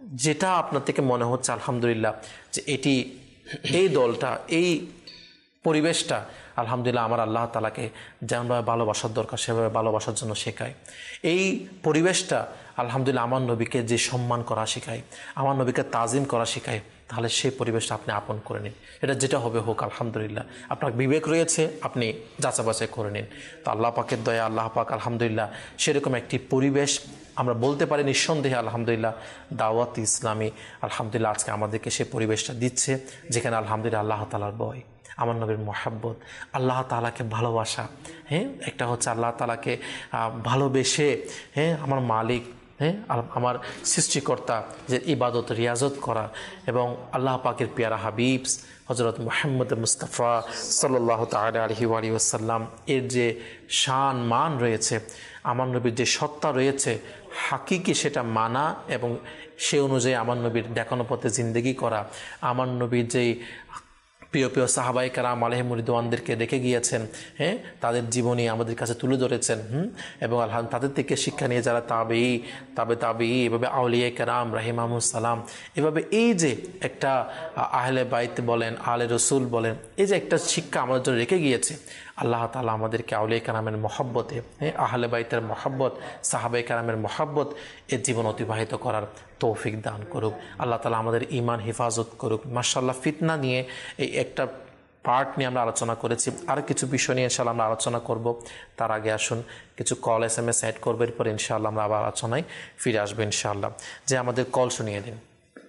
যেটা আপনার থেকে মনে হচ্ছে আলহামদুলিল্লাহ যে এই দলটা, এই পরিবেশটা আলহামদুলিল্লাহ আমার আল্লাহ তাআলাকে যেমনভাবে ভালোবাসার দরকার সেভাবে ভালোবাসার জন্য শেখায়। এই পরিবেশটা আলহামদুলিল্লাহ আমার নবীকে যে সম্মান করা শেখায়, আমার নবীকে তাজিম করা শেখায়, তাহলে সেই পরিবেশটা আপনি আপন করে নিন। এটা যেটা হবে হোক আলহামদুলিল্লাহ, আপনার বিবেক রয়েছে, আপনি যাচাই বাছাই করে নিন। তো আল্লাহ পাকের দয়া, আল্লাহ পাক আলহামদুলিল্লাহ সেরকম একটি পরিবেশ আমরা বলতে পারি নিঃসন্দেহে আলহামদুলিল্লাহ দাওয়াত ইসলামী আলহামদুলিল্লাহ আজকে আমাদেরকে সেই পরিবেশটা দিচ্ছে, যেখানে আলহামদুলিল্লাহ আল্লাহ তাআলার ভয়, আমার নবীর মহাব্বত, আল্লাহ তাআলাকে ভালোবাসা, হ্যাঁ একটা হচ্ছে আল্লাহ তাআলাকে ভালোবেসে, হ্যাঁ আমার মালিক, হ্যাঁ আমার সৃষ্টিকর্তা যে ইবাদত রিয়াজত করা, এবং আল্লাহ পাকের পেয়ারা হাবিব হযরত মুহাম্মদ মুস্তাফা সাল্লাল্লাহু তাআলা আলাইহি ওয়াসাল্লাম এর যে শান মান রয়েছে, আমার নবীর যে সত্তা রয়েছে হাকিকি সেটা মানা এবং সে অনুযায়ী আমার নবীর দেখানো পথে জিন্দেগি করা, আমার নবীর যেই প্রিয় প্রিয় সাহাবায়ে কেরাম আলাইহিম রিদওয়ানদেরকে রেখে গিয়েছেন, হ্যাঁ তাদের জীবনী আমাদের কাছে তুলে ধরেছেন, এবং আলহামদুলিল্লাহ তাদের থেকে শিক্ষা নিয়ে যারা তাবেঈ এভাবে আউলিয়া কেরাম রাহিমাহুমুস সালাম, এভাবে এই যে একটা আহলে বাইত বলেন, আহলে রসুল বলেন, এই যে একটা শিক্ষা আমাদের জন্য রেখে গিয়েছে, আল্লাহ তাআলা আমাদেরকে আউলিয়া কেরামের মহব্বতে, আহলে বাইতের মহব্বত, সাহাবায়ে কেরামের মহব্বত এর জীবন অতিবাহিত করার তৌফিক দান করুক। আল্লাহ তাআলা আমাদের ঈমান হেফাজত করুক। মাশাআল্লাহ ফিতনা নিয়ে এই একটা পার্ট নিয়ে আমরা আলোচনা করেছি, আর কিছু বিষয় নিয়ে ইনশাআল্লাহ আমরা আলোচনা করব। তার আগে আসুন কিছু কল SMS অ্যাড করবে, এরপর ইনশাআল্লাহ আমরা আবার আলোচনায় ফিরে আসবো ইনশাআল্লাহ। যে আমাদের কল শুনিয়ে দিন।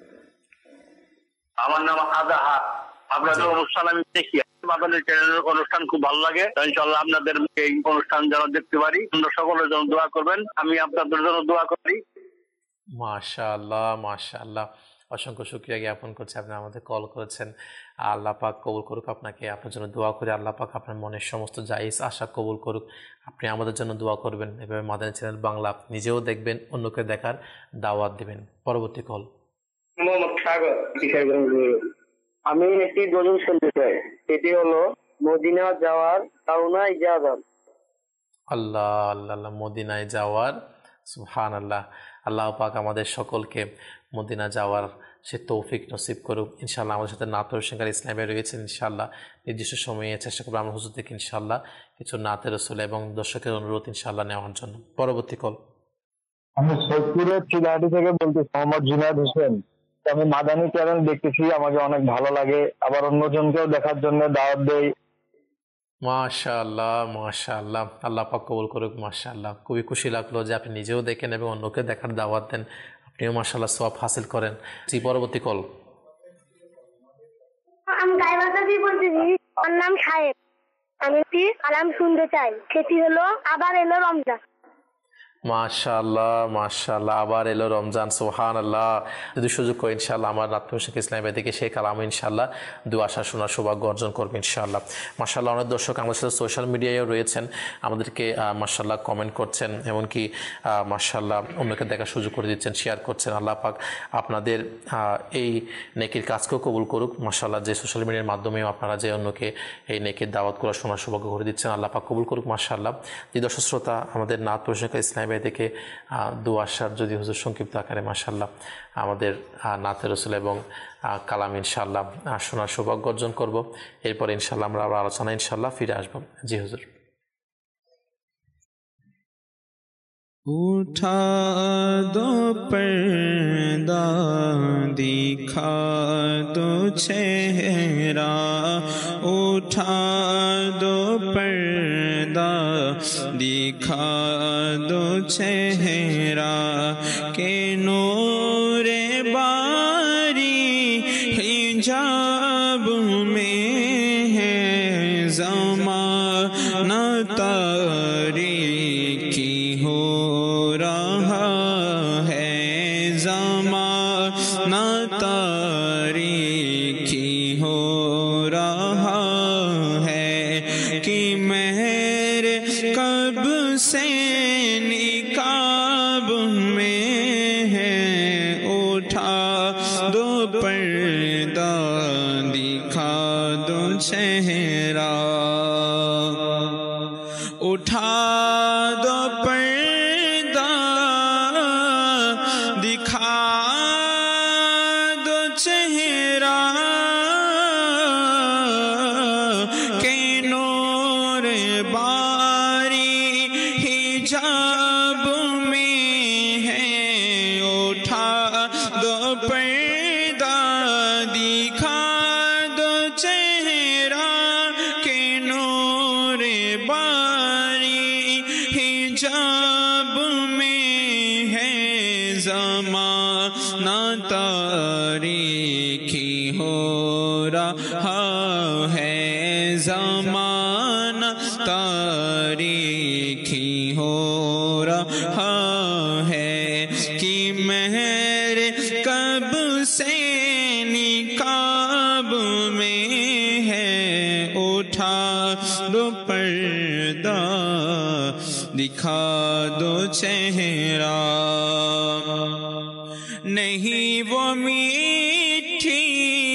আমার নাম আজাহার, আপনাদের অনুষ্ঠান আমি দেখি, আপনাদের চ্যানেলের অনুষ্ঠান খুব ভালো লাগে। ইনশাআল্লাহ আপনাদের এই অনুষ্ঠান যেন দেখতে পারি, আমরা সকলের জন্য দোয়া করবেন, আমি আপনাদের জন্য দোয়া করি। মাশাআল্লাহ মাশাআল্লাহ, অসংখ্য শুকরিয়া জ্ঞাপন করছি, আপনি আমাদের কল করেছেন। আল্লাহ পাক কবুল করুক আপনাকে, আপনার জন্য দোয়া করি আল্লাহ পাক আপনার মনের সমস্ত জায়েজ আশা কবুল করুক। আপনি আমাদের জন্য দোয়া করবেন, এভাবে মাদানী চ্যানেল বাংলা আপনি নিজেও দেখবেন, অন্যকে দেখার দাওয়াত দিবেন। পরবর্তী কল। মোহাম্মদ সাগর, আমি একটি গজল শুনতে চাই, এটি হলো মদিনা যাওয়ার কাউনা ইজাজত। আল্লাহ আল্লাহ আল্লাহ, মদিনায় যাওয়ার সুবহানাল্লাহ। আল্লাহ পাক আমাদের সকলকে মদিনা যাওয়ার সে তৌফিক নসিব করুক ইনশাআল্লাহ। আমাদের সাথে নাতের সিঙ্গার ইসলামে রয়েছেন ইনশাআল্লাহ, নির্দিষ্ট সময়ে চেষ্টা করবো আমরা হুজুর থেকে ইনশাআল্লাহ কিছু নাতে রসুল এবং দর্শকের অনুরোধ ইনশাআল্লাহ নেওয়ার জন্য। পরবর্তী কল। আমি সৈয়দপুরের চিলাহাটি থেকে বলতেছি, মোহাম্মদ জুনায়েদ হোসেন। আমি মাদানী চ্যানেল দেখতেছি, আমাকে অনেক ভালো লাগে, আবার অন্যজনকেও দেখার জন্য দাওয়াত দেই। মাশাআল্লাহ মাশাআল্লাহ, আল্লাহ পাক কবুল করুক। মাশাআল্লাহ, খুবই খুশি লাগলো যে আপনি নিজেও দেখেন এবং অন্যকে দেখার দাওয়াত দেন, আপনিও মাশাআল্লাহ সওয়াব হাসিল করেন। জি পরবর্তী কল। আমি গাইবান্ধা থেকে বলতেছি, আমার নাম সাহেব। আমি একটি কালাম শুনতে চাই, সেটি হলো আবার এলো রমজান। মাশাআল্লাহ মাশাআল্লাহ, আবার এলো রমজান, সুবহানাল্লাহ। যদি সুযোগ হয় ইনশাআল্লাহ আমার নাতনি শেখ ইসলাম থেকে সেই কালাম ইনশাআল্লাহ দু আশা শোনার সৌভাগ্য অর্জন করবে ইনশাআল্লাহ। মাশাআল্লাহ, অনেক দর্শক আমাদের সাথে সোশ্যাল মিডিয়ায়ও রয়েছেন, আমাদেরকে মাশাআল্লাহ কমেন্ট করছেন, এমনকি মাশাআল্লাহ অন্যকে দেখার সুযোগ করে দিচ্ছেন, শেয়ার করছেন। আল্লাহ পাক আপনাদের এই নেকির কাজকেও কবুল করুক। মাশাআল্লাহ, যে সোশ্যাল মিডিয়ার মাধ্যমেও আপনারা যে অন্যকে এই নেকির দাওয়াত করার শোনার সৌভাগ্য করে দিচ্ছেন, আল্লাহ পাক কবুল করুক। মাশাআল্লাহ, যে দর্শক শ্রোতা আমাদের নাতনি শেখ ইসলাম থেকে দু আশার যদি হুজুর সংক্ষিপ্ত আকারে মাশাআল্লাহ আমাদের নাতে রসুল এবং কালাম ইনশাআল্লাহ শোনার সৌভাগ্য অর্জন করব, এরপর ইনশাআল্লাহ আমরা আবার আলোচনা ইনশাআল্লাহ ফিরে আসবো। জি হুজুর। उठा दो पर्दा दिखा दो चेहरा, उठा दो पर्दा दिखा दो चेहरा, के नूरे बारी हिजाब में है ज़माना तारीकी हो रहा है, ज़माना तारीकी हो रहा है, कि मेहर कब से निकाब में है, उठा दो पर्दा दिखा दो चेहरा, उठा दो पर्दा दिखा ایک ہی ہو رہا ہے کہ مہر کب سے نقاب میں ہے، اٹھا دو پردہ دکھا دو چہرہ، نہیں وہ میٹھی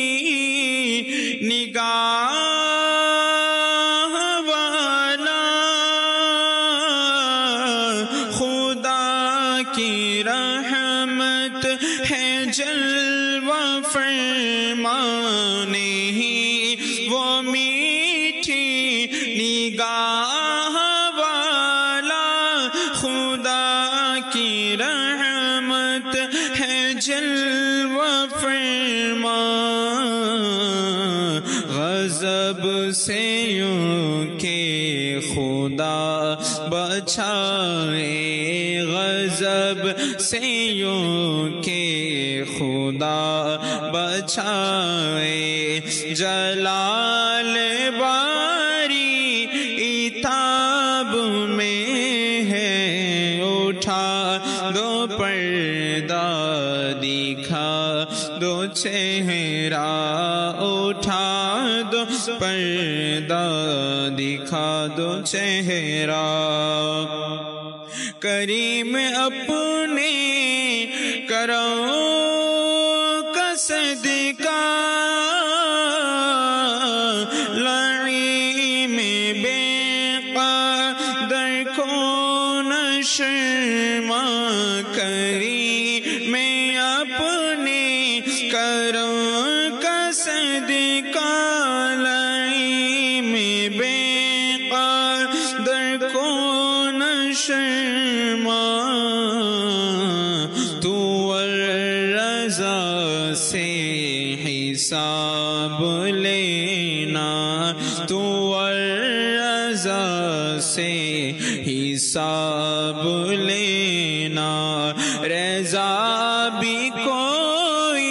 نگاہ والا خدا کی رحمت ہے جلوہ فرما، نہیں وہ میٹھی نگاہ والا خدا کی رحمت ہے جلوہ فرما، غضب سے یوں کہ خدا بچائے، غضب سے یوں کہ خدا بچائے، جلال باری عتاب میں ہے، اٹھا دو پردہ دکھا دو چہرہ، اٹھا دو پردہ دکھا دو چہرہ، کریم اپنے کرم کا صدقہ لعیم بے قدر کو نہ شرما، کریم اپنے کرم کا صدقہ لعیم بے قدر کو نہ شرما، تو الرضا سے حساب لینا، تو الرضا سے حساب لینا، رضا بھی کوئی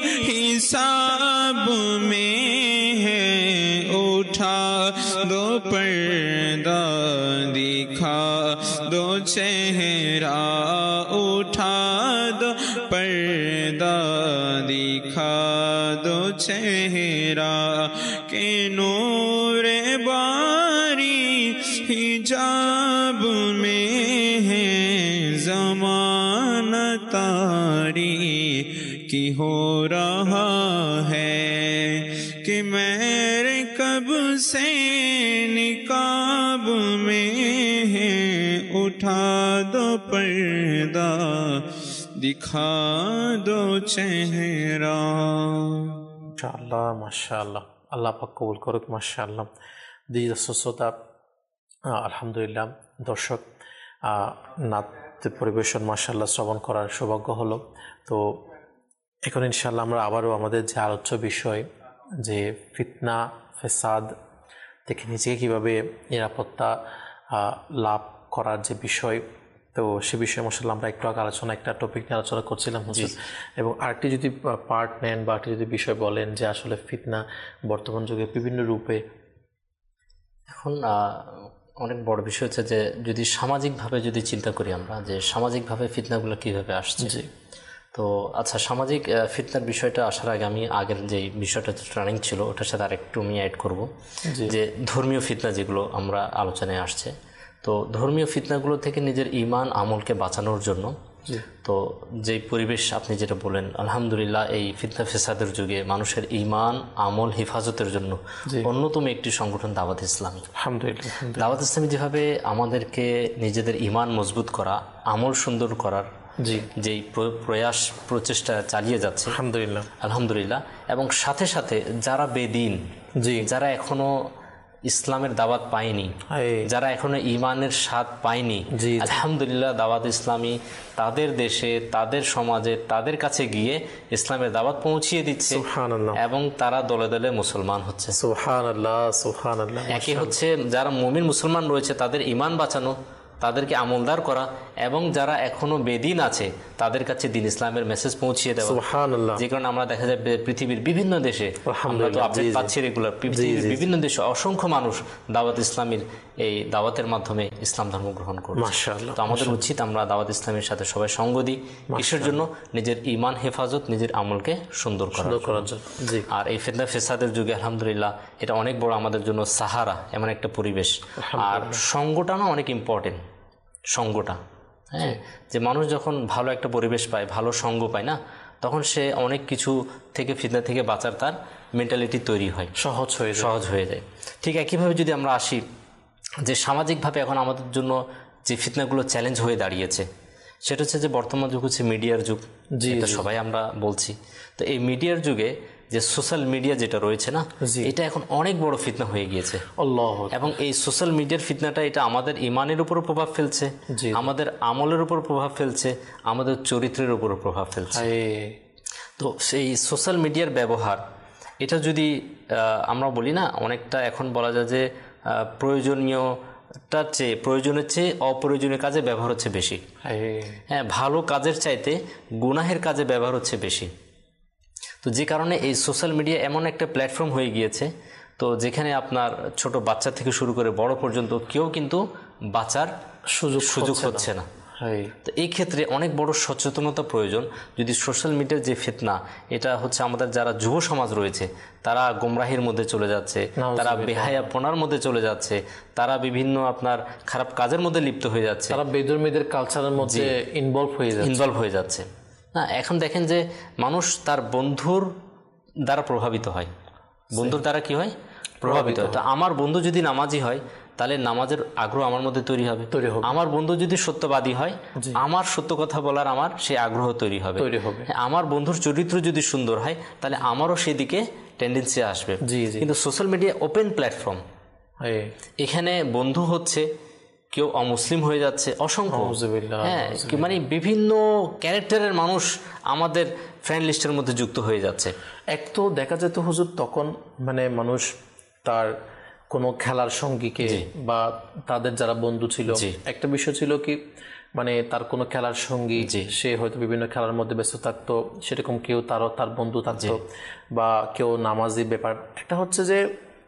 حساب میں ہے، اٹھا دو پردہ دکھا دو چہرہ، اٹھا دو پردہ دکھا دو چہرہ، کہ نور باری حجاب میں ہے، زمانہ تاریکی ہو رہا ہے، کہ مہر کب سے نقاب میں ہے، اٹھا دو پردہ دکھا دو چہرہ۔ মাশাআল্লাহ মাশাআল্লাহ, আল্লাহ পাক কবুল করুক মাশাআল্লাহ। দিদি শ্রোতা, আলহামদুলিল্লাহ দর্শক নাত পরিবেশন মাশাআল্লাহ শ্রবণ করার সৌভাগ্য হলো। তো এখন ইনশাআল্লাহ আমরা আবারও আমাদের যে আলোচ্য বিষয়, যে ফিতনা ফেসাদ থেকে নিজেকে কীভাবে নিরাপত্তা লাভ করার যে বিষয়, তো সে বিষয়ে মাশাআল্লাহ আমরা একটু আগে একটা টপিক নিয়ে আলোচনা করছিলাম হুজুর, এবং আরেকটি যদি পার্ট নেন বা আরেকটি যদি বিষয় বলেন যে আসলে ফিতনা বর্তমান যুগে বিভিন্ন রূপে। এখন অনেক বড় বিষয় হচ্ছে যে যদি সামাজিকভাবে যদি চিন্তা করি আমরা, যে সামাজিকভাবে ফিতনাগুলো কীভাবে আসছে। তো আচ্ছা, সামাজিক ফিতনার বিষয়টা আসার আগে আমি আগের যে বিষয়টা ট্রেনিং ছিল ওটার সাথে আরেকটু আমি অ্যাড করব, যে ধর্মীয় ফিতনা যেগুলো আমরা আলোচনায় আসছে। তো ধর্মীয় ফিতনাগুলো থেকে নিজের ঈমান আমলকে বাঁচানোর জন্য তো যেই পরিবেশ আপনি যেটা বলেন, আলহামদুলিল্লাহ এই ফিতনা ফেসাদের যুগে মানুষের ঈমান আমল হেফাজতের জন্য অন্যতম একটি সংগঠন দাওয়াত ইসলামী। আলহামদুলিল্লাহ দাওয়াত ইসলামী যেভাবে আমাদেরকে নিজেদের ঈমান মজবুত করা, আমল সুন্দর করার যেই প্রয়াস প্রচেষ্টা চালিয়ে যাচ্ছে আলহামদুলিল্লাহ, এবং সাথে সাথে যারা বেদিন, যারা এখনো ইসলামের দাওয়াত পায়নি, যারা এখনো ঈমানের স্বাদ পায়নি, আলহামদুলিল্লাহ দাওয়াত ইসলামী তাদের দেশে, তাদের সমাজে, তাদের কাছে গিয়ে ইসলামের দাওয়াত পৌঁছিয়ে দিচ্ছে, এবং তারা দলে দলে মুসলমান হচ্ছে। সুবহানাল্লাহ সুবহানাল্লাহ। একই হচ্ছে যারা মুমিন মুসলমান রয়েছে তাদের ঈমান বাঁচানো, তাদেরকে আমলদার করা, এবং যারা এখনো বেদিন আছে তাদের কাছে দিন ইসলামের মেসেজ পৌঁছিয়ে দেওয়া। সুবহানাল্লাহ। যে কারণে আমরা দেখা যায় পৃথিবীর বিভিন্ন দেশে, আমরা তো আপডেট পাচ্ছি রেগুলার, পৃথিবীর বিভিন্ন দেশে অসংখ্য মানুষ দাওয়াত ইসলামের এই দাওয়াতের মাধ্যমে ইসলাম ধর্ম গ্রহণ করছে। মাশাআল্লাহ। তো আমাদের উচিত আমরা দাওয়াত ইসলামের সাথে সবাই সঙ্গ দিই, কিসের জন্য? নিজের ঈমান হেফাজত, নিজের আমলকে সুন্দর করার জন্য। আর এই ফিতনা ফেসাদের যুগে আলহামদুলিল্লাহ এটা অনেক বড় আমাদের জন্য সাহারা, এমন একটা পরিবেশ। আর সঙ্গটা না অনেক ইম্পর্টেন্ট, সঙ্গটা, হ্যাঁ, যে মানুষ যখন ভালো একটা পরিবেশ পায়, ভালো সঙ্গ পায় না, তখন সে অনেক কিছু থেকে, ফিতনা থেকে বাঁচার তার মেন্টালিটি তৈরি হয়, সহজ হয়ে যায়। ঠিক একইভাবে যদি আমরা আসি যে সামাজিকভাবে এখন আমাদের জন্য যে ফিতনাগুলো চ্যালেঞ্জ হয়ে দাঁড়িয়েছে, সেটা হচ্ছে যে বর্তমান যুগ হচ্ছে মিডিয়ার যুগ, যেটা সবাই আমরা বলছি। তো এই মিডিয়ার যুগে যে সোশ্যাল মিডিয়া যেটা রয়েছে না, এটা এখন অনেক বড় ফিতনা হয়ে গিয়েছে। এবং এই সোশ্যাল মিডিয়ার ফিতনাটা এটা আমাদের ইমানের উপরও প্রভাব ফেলছে, আমাদের আমলের উপর প্রভাব ফেলছে, আমাদের চরিত্রের উপরও প্রভাব ফেলছে। তো সেই সোশ্যাল মিডিয়ার ব্যবহার, এটা যদি আমরা বলি না, অনেকটা এখন বলা যায় যে প্রয়োজনের চেয়ে অপ্রয়োজনীয় কাজে ব্যবহার হচ্ছে বেশি। হ্যাঁ, ভালো কাজের চাইতে গুনাহের কাজে ব্যবহার হচ্ছে বেশি। তো যে কারণে এই সোশ্যাল মিডিয়া এমন একটা প্ল্যাটফর্ম হয়ে গিয়েছে, তো যেখানে আপনার ছোট বাচ্চা থেকে শুরু করে বড় পর্যন্ত কেউ কিন্তু বাঁচার সুযোগ হচ্ছে না। তো এই ক্ষেত্রে অনেক বড় সচেতনতা প্রয়োজন। যদি সোশ্যাল মিডিয়ার যে ফিতনা, এটা হচ্ছে আমাদের যারা যুব সমাজ রয়েছে তারা গোমরাহির মধ্যে চলে যাচ্ছে, তারা বেহায়াপনার মধ্যে চলে যাচ্ছে, তারা বিভিন্ন আপনার খারাপ কাজের মধ্যে লিপ্ত হয়ে যাচ্ছে, তারা বেদরমিদের কালচারের মধ্যে ইনভলভ হয়ে যাচ্ছে। না, এখন দেখেন যে মানুষ তার বন্ধুর দ্বারা প্রভাবিত হয়, বন্ধুর দ্বারা কি হয়? প্রভাবিত হয়। তো আমার বন্ধু যদি নামাজি হয়, তাহলে নামাজের আগ্রহ আমার মধ্যে তৈরি হবে। আমার বন্ধু যদি সত্যবাদী হয়, আমার সত্য কথা বলার আমার সেই আগ্রহ তৈরি হবে। আমার বন্ধুর চরিত্র যদি সুন্দর হয়, তাহলে আমারও সেদিকে টেন্ডেন্সি আসবে। কিন্তু সোশ্যাল মিডিয়া ওপেন প্ল্যাটফর্ম, এখানে বন্ধু হচ্ছে কেউ অমুসলিম হয়ে যাচ্ছে অসংখ্য, হ্যাঁ, মানে বিভিন্ন ক্যারেক্টারের মানুষ আমাদের ফ্রেন্ড লিস্টের মধ্যে যুক্ত হয়ে যাচ্ছে। এক তো দেখা যেত হুজুর তখন মানে মানুষ তার কোনো খেলার সঙ্গীকে বা তাদের যারা বন্ধু ছিল, একটা বিষয় ছিল কি মানে তার কোনো খেলার সঙ্গী, সে হয়তো বিভিন্ন খেলার মধ্যে ব্যস্ত থাকতো, সেরকম কেউ তার বন্ধু থাকতো, বা কেউ নামাজি ব্যাপার। একটা হচ্ছে যে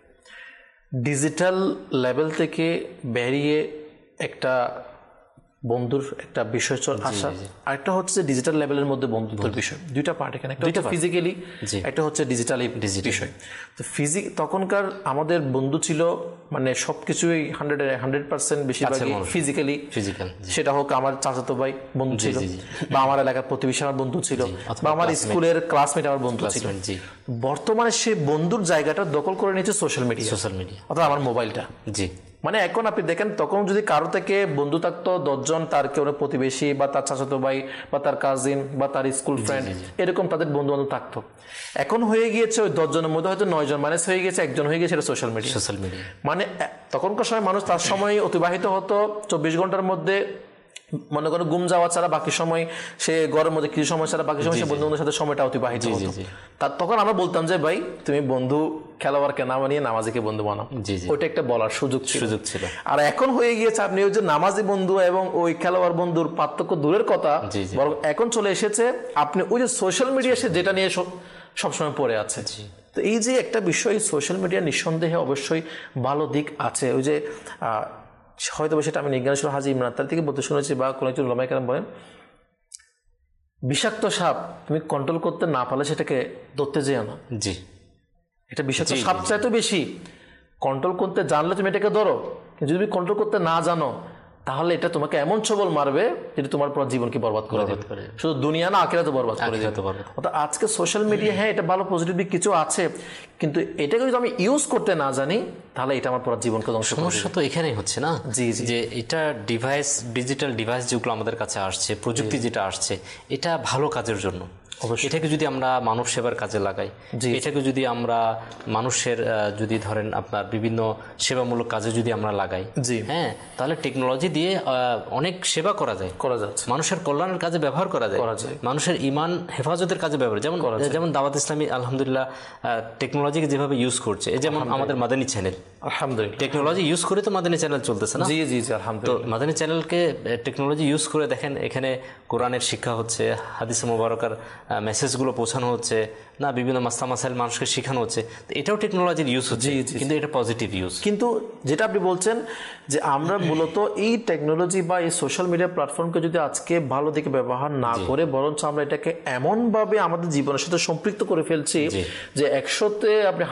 ডিজিটাল লেভেল থেকে বেরিয়ে একটা বন্ধুর একটা বিষয় আসা, আরেকটা হচ্ছে ডিজিটাল লেভেলের মধ্যে বন্ধুত্বের বিষয়। দুইটা পার্ট এখানে, একটা ফিজিক্যালি, একটা হচ্ছে ডিজিটালি বিষয়। তো তখনকার আমাদের বন্ধু ছিল মানে সবকিছুই 100% বেশিরভাগই ফিজিক্যাল, সেটা হোক আমার চাচাতো ভাই বন্ধু ছিল, বা আমার এলাকার প্রতিবেশী আমার বন্ধু ছিল, বা আমার স্কুলের ক্লাসমেট আমার বন্ধু ছিল। বর্তমানে সে বন্ধুর জায়গাটা দখল করে নিয়েছে সোশ্যাল মিডিয়া, অর্থাৎ আমার মোবাইলটা। মানে এখন আপনি দেখেন, তখন যদি কারো থেকে বন্ধু থাকতো 10 জন, তার কেউ প্রতিবেশী বা তার চাচাতো ভাই বা তার কাজিন বা তার স্কুল ফ্রেন্ড, এরকম তাদের বন্ধু বান্ধব থাকতো। এখন হয়ে গিয়েছে ওই 10 জনের মধ্যে হয়তো 9 জন মানে হয়ে গেছে, একজন হয়ে গেছে সোশ্যাল মিডিয়া। মানে তখনকার সময় মানুষ তার সময় অতিবাহিত হতো 24 ঘন্টার মধ্যে, মনে করো ঘুম যাওয়া ছাড়া বাকি সময় সে ঘরের মধ্যে কিছু সময় ছাড়া বাকি সময় সে বন্ধুদের সাথে সময়টা অতিবাহিত হতো। তখন আমরা বলতাম যে ভাই তুমি বন্ধু খেলোয়াড়কে না বানিয়ে নামাজিকে বন্ধু বানাও, ওইটা একটা বলার সুযোগ ছিল। আর এখন হয়ে গিয়েছে আপনি ওই যে নামাজি বন্ধু এবং ওই খেলোয়াড় বন্ধুর পার্থক্য দূরের কথা, বরং এখন চলে এসেছে আপনি ওই যে সোশ্যাল মিডিয়া সে যেটা নিয়ে সবসময় পড়ে আছে। তো এই যে একটা বিষয়, সোশ্যাল মিডিয়া নিঃসন্দেহে অবশ্যই ভালো দিক আছে। ওই যে হয়তো সেটা আমি নিজ্ঞানেশ্বর হাজি ইমরান তার থেকে বলতে শুনেছি, বা কোনো একজন ওলামায়ে কেরাম বলেন, বিষাক্ত সাপ তুমি কন্ট্রোল করতে না পারলে সেটাকে ধরতে যেও না। এটা বিষাক্ত সাপ চাইতে বেশি কন্ট্রোল করতে জানলে তুমি এটাকে ধরো, কিন্তু যদি তুমি কন্ট্রোল করতে না জানো তাহলে এটা তোমাকে এমন ছবল মারবে যেটা তোমার পুরো জীবনকে বরবাদ করে দেবে, শুধু দুনিয়া না আখিরাতে বরবাদ করে দেবে। অর্থাৎ আজকে সোশ্যাল মিডিয়া, হ্যাঁ এটা ভালো পজিটিভ দিক কিছু আছে, কিন্তু এটাকে যদি আমি ইউজ করতে না জানি তাহলে এটা আমার পুরো জীবনকে ধ্বংস করে দেবে। সমস্যা তো এখানেই হচ্ছে না, যে এটা ডিভাইস, ডিজিটাল ডিভাইস যেগুলো আমাদের কাছে আসছে, প্রযুক্তি যেটা আসছে, এটা ভালো কাজের জন্য, এটাকে যদি আমরা মানব সেবার কাজে লাগাই, এটাকে যদি আমরা মানুষের যদি ধরেন আপনার বিভিন্ন সেবামূলক কাজে যদি আমরা লাগাই, হ্যাঁ, তাহলে টেকনোলজি দিয়ে অনেক সেবা করা যাচ্ছে, মানুষের কল্যাণের কাজে ব্যবহার করা যায়, মানুষের ঈমান হেফাজতের কাজে ব্যবহার, যেমন দাওয়াত ইসলামী আলহামদুলিল্লাহ টেকনোলজিকে যেভাবে ইউজ করছে, এই যেমন আমাদের মাদানী চ্যানেল, আলহামদুলিল্লাহ টেকনোলজি ইউজ করে তো মাদানী চ্যানেল চলতেছে না? জি জি জি, আলহামদুলিল্লাহ। তো মাদানী চ্যানেলকে টেকনোলজি ইউজ করে দেখেন, এখানে কোরআনের শিক্ষা হচ্ছে, হাদিসে মুবারকার মেসেজগুলো পৌঁছানো হচ্ছে না, বিভিন্ন মাসলা মাসাইল মানুষকে শেখানো হচ্ছে, তো এটাও টেকনোলজির ইউজ হচ্ছে, কিন্তু এটা পজিটিভ ইউজ। কিন্তু যেটা আপনি বলছেন যে আমরা মূলত এই টেকনোলজি বা এই সোশ্যাল মিডিয়া প্ল্যাটফর্মকে যদি আজকে ভালো দিকে ব্যবহার না করে বরঞ্চ আমরা এটাকে এমনভাবে আমাদের জীবনের সাথে সম্পৃক্ত করে ফেলছি যে 100-তে আপনি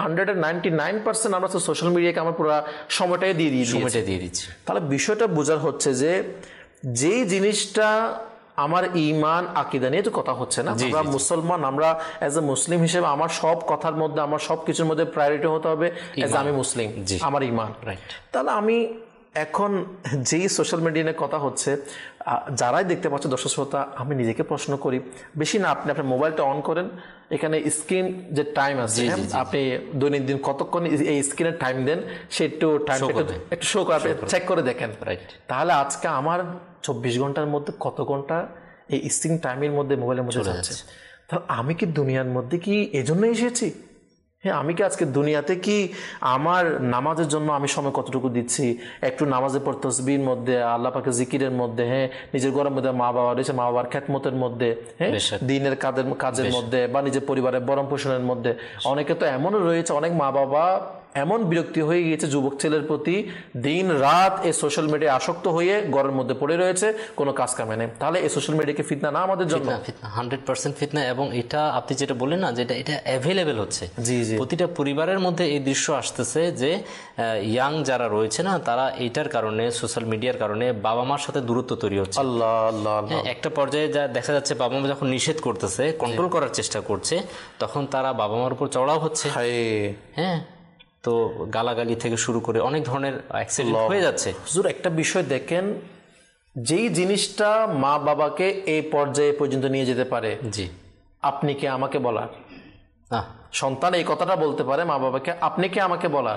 199% আমরা তো সোশ্যাল মিডিয়াকে আমার পুরো সময়টাই দিয়ে দিচ্ছি। তাহলে বিষয়টা বোঝার হচ্ছে যে যেই জিনিসটা আমার ঈমান আকীদা নিয়ে তো কথা হচ্ছে না, আমরা মুসলমান, আমরা অ্যাজ এ মুসলিম হিসেবে আমার সব কথার মধ্যে, আমার সব কিছুর মধ্যে প্রায়োরিটি হতে হবে অ্যাজ আমি মুসলিম, আমার ঈমান। তাহলে আমি এখন যেই সোশ্যাল মিডিয়া নিয়ে কথা হচ্ছে, যারাই দেখতে পাচ্ছে দর্শক শ্রোতা, আমি নিজেকে প্রশ্ন করি, বেশি না আপনি আপনার মোবাইলটা অন করেন, এখানে স্ক্রিন যে টাইম আছে, আপনি দৈনন্দিন কতক্ষণ এই স্ক্রিনের টাইম দেন, সে একটু শো করে চেক করে দেখেন, তাহলে আজকে আমার 24 ঘন্টার মধ্যে কত ঘন্টা এই স্ক্রিন টাইমের মধ্যে মোবাইলের মধ্যে যাচ্ছে। তাহলে আমি কি দুনিয়ার মধ্যে কি এজন্য এসেছি? হ্যাঁ, আমি কি আজকে দুনিয়াতে কি আমার নামাজের জন্য আমি সময় কতটুকু দিচ্ছি? একটু নামাজের পর তসবির মধ্যে, আল্লাহ পাকের জিকিরের মধ্যে, হ্যাঁ, নিজের ঘরের মধ্যে মা বাবা রয়েছে, মা বাবার খ্যাতমতের মধ্যে, হ্যাঁ, দিনের কাজের মধ্যে, বা নিজের পরিবারের বরণ পোষণের মধ্যে। অনেকে তো এমনও রয়েছে, অনেক মা বাবা এমন বিরক্তি হয়ে গিয়েছে যুবক ছেলের প্রতি, দিন রাত এই সোশ্যাল মিডিয়ায় আসক্ত হয়ে ঘরের মধ্যে পড়ে রয়েছে, কোনো কাজ কামে নেই। তাহলে এই সোশ্যাল মিডিয়াকে ফিতনা না আমাদের জন্য? ফিতনা, 100% ফিতনা। এবং এটা আপনি যেটা বললেন না, যেটা এটা অ্যাভেলেবেল হচ্ছে, প্রতিটা পরিবারের মধ্যে এই দৃশ্য আসতেছে যে ইয়াং যারা রয়েছে না, তারা এইটার কারণে, সোশ্যাল মিডিয়ার কারণে বাবা মার সাথে দূরত্ব তৈরি হচ্ছে। আল্লাহ আল্লাহ, একটা পর্যায়ে যা দেখা যাচ্ছে, বাবা মা যখন নিষেধ করতেছে, কন্ট্রোল করার চেষ্টা করছে, তখন তারা বাবা মার উপর চড়াও হচ্ছে। হ্যাঁ, তো গালাগালি থেকে শুরু করে অনেক ধরনের অ্যাক্সিডেন্ট হয়ে যাচ্ছে। হুজুর, একটা বিষয় দেখেন, যেই জিনিসটা মা বাবাকে এই পর্যায়ে পর্যন্ত নিয়ে যেতে পারে, জি, আপনি কে আমাকে বলার, সন্তান এই কথাটা বলতে পারে মা বাবাকে, আপনি কে আমাকে বলার,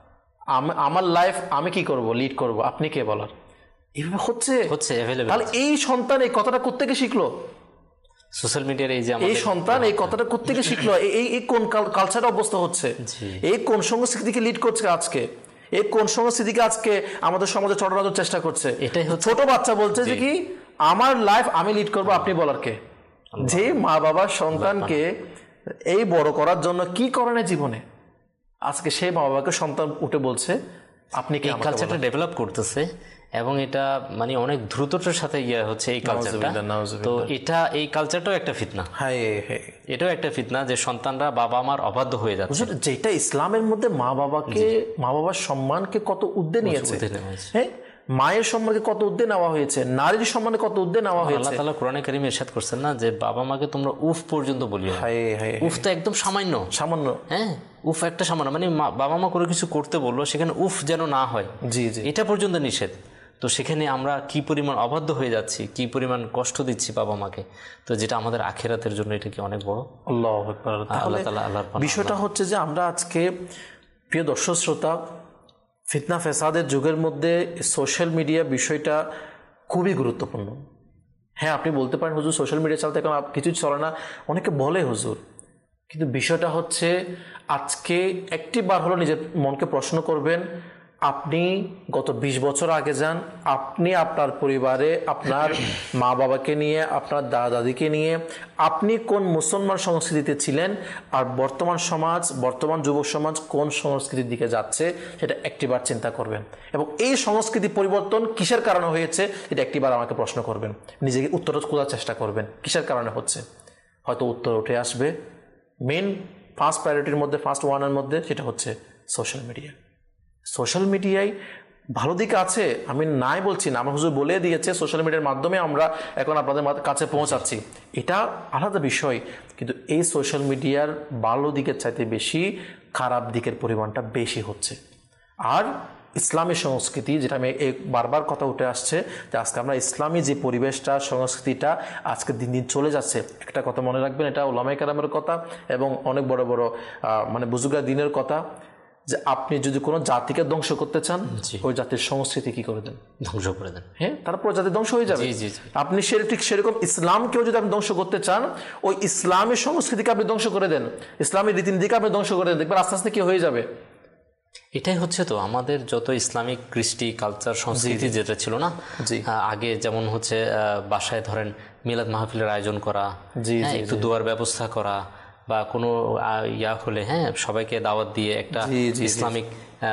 আমার লাইফ আমি কি করব, লিড করব, আপনি কে বলার, এইভাবে হচ্ছে। তাহলে এই সন্তান এই কথাটা কোত্থেকে শিখলো? সোশ্যাল মিডিয়ার এই সন্তান এই কথাটা কোত্থেকে শিখলো? এই কোন কালচারের অবস্থা হচ্ছে? এই কোন সংস্কৃতিকে লিড করছে আজকে? এই কোন সংস্কৃতিকে আজকে আমাদের সমাজে চড়ানোর চেষ্টা করছে? এটাই হচ্ছে, ছোট বাচ্চা বলছে যে কি আমার লাইফ আমি লিড করব, আপনি বলার কে? যে মা বাবা সন্তানকে এই বড় করার জন্য কি করে না জীবনে, আজকে সেই মা বাবাকে সন্তান উঠে বলছে আপনি কি? কালচারটা ডেভেলপ করতেছে এবং এটা মানে অনেক দ্রুততার সাথে হচ্ছে এই কালচারটা। তো এটা, এই কালচারটাও একটা ফিতনা। হ্যাঁ, এটাও একটা ফিতনা যে সন্তানরা বাবা মার অবাধ্য হয়ে যাচ্ছে, যেটা ইসলামের মধ্যে মা বাবাকে, মা বাবার সম্মানকে কত উদ্দে নিয়েছে। হ্যাঁ, মায়ের সম্মানকে কত উদ্দে নেওয়া হয়েছে, নারীর সম্মানে কত উদ্দে নেওয়া হয়েছে। আল্লাহ তাআলা কোরআনে কারীমে ইরশাদ করছেন না যে বাবা মাকে তোমরা উফ পর্যন্ত বলিও না। উফ তো একদম সামান্য। হ্যাঁ, উফ একটা সামান্য, মানে বাবা মা করে কিছু করতে বললো, সেখানে উফ যেন না হয়, জি জি, এটা পর্যন্ত নিষেধ। তো সেখানে আমরা কি পরিমাণ অবাধ্য হয়ে যাচ্ছি, কি পরিমাণ কষ্ট দিচ্ছি বাবা মাকে, তো যেটা আমাদের আখিরাতের জন্য এটা কি অনেক বড়। আল্লাহু আকবার। বিষয়টা হচ্ছে যে আমরা আজকে, প্রিয় দর্শক শ্রোতা, ফিতনা ফেসাদের যুগের মধ্যে সোশ্যাল মিডিয়া বিষয়টা খুবই গুরুত্বপূর্ণ। হ্যাঁ, আপনি বলতে পারেন হুজুর সোশ্যাল মিডিয়া চালাতে এখন কিছুই চলে না, অনেকে বলে হুজুর, কিন্তু বিষয়টা হচ্ছে আজকে একটি বার হলো নিজের মনকে প্রশ্ন করবেন, আপনি গত 20 বছর আগে যান, আপনি আপনার পরিবারে আপনার মা বাবাকে নিয়ে, আপনার দাদা দাদিকে নিয়ে আপনি কোন মুসলমান সংস্কৃতিতে ছিলেন, আর বর্তমান সমাজ, বর্তমান যুবক সমাজ কোন সংস্কৃতির দিকে যাচ্ছে, সেটা একটিবার চিন্তা করবেন। এবং এই সংস্কৃতি পরিবর্তন কিসের কারণে হয়েছে, এটা একটিবার আমাকে প্রশ্ন করবেন, নিজেকে উত্তর খোঁজার চেষ্টা করবেন কিসের কারণে হচ্ছে। হয়তো উত্তর উঠে আসবে মেন ফার্স্ট প্রায়োরিটির মধ্যে, ফার্স্ট ওয়ানের মধ্যে, সেটা হচ্ছে সোশ্যাল মিডিয়া। সোশ্যাল মিডিয়ায় ভালো দিক আছে, আমি নাই বলছি না, আমার হুজুর বলে দিয়েছে সোশ্যাল মিডিয়ার মাধ্যমে আমরা এখন আপনাদের কাছে পৌঁছাচ্ছি, এটা আলাদা বিষয়। কিন্তু এই সোশ্যাল মিডিয়ার ভালো দিকের চাইতে বেশি খারাপ দিকের পরিমাণটা বেশি হচ্ছে। আর ইসলামী সংস্কৃতি, যেটা আমি বারবার কথা উঠে আসছে যে আজকে আমরা ইসলামী যে পরিবেশটা, সংস্কৃতিটা আজকে দিন দিন চলে যাচ্ছে। একটা কথা মনে রাখবেন, এটা উলামায়ে কেরামের কথা এবং অনেক বড় বড় মানে বুজুর্গা দিনের কথা, যে আপনি যদি কোনো জাতিকে ধ্বংস করতে চান, ওই জাতির সংস্কৃতি কি করে দেন, ধ্বংস করে দেন। হ্যাঁ, তারপর জাতি ধ্বংস হয়ে যাবে। আপনি ঠিক সেরকম ইসলামকেও যদি আপনি ধ্বংস করতে চান, ওই ইসলামী সংস্কৃতিকে আপনি ধ্বংস করে দেন, ইসলামী রীতিনীতিকে আপনি ধ্বংস করে দেন, দেখবেন আস্তে আস্তে কি হয়ে যাবে। এটাই হচ্ছে তো আমাদের যত ইসলামিক কৃষ্টি কালচার সংস্কৃতি যেটা ছিল না আগে, যেমন হচ্ছে বাসায় ধরেন মিলাদ মাহফিলের আয়োজন করা, একটু দোয়ার ব্যবস্থা করা, বা কোনো ইয়া হলে সবাইকে দাওয়াত দিয়ে একটা ইসলামিক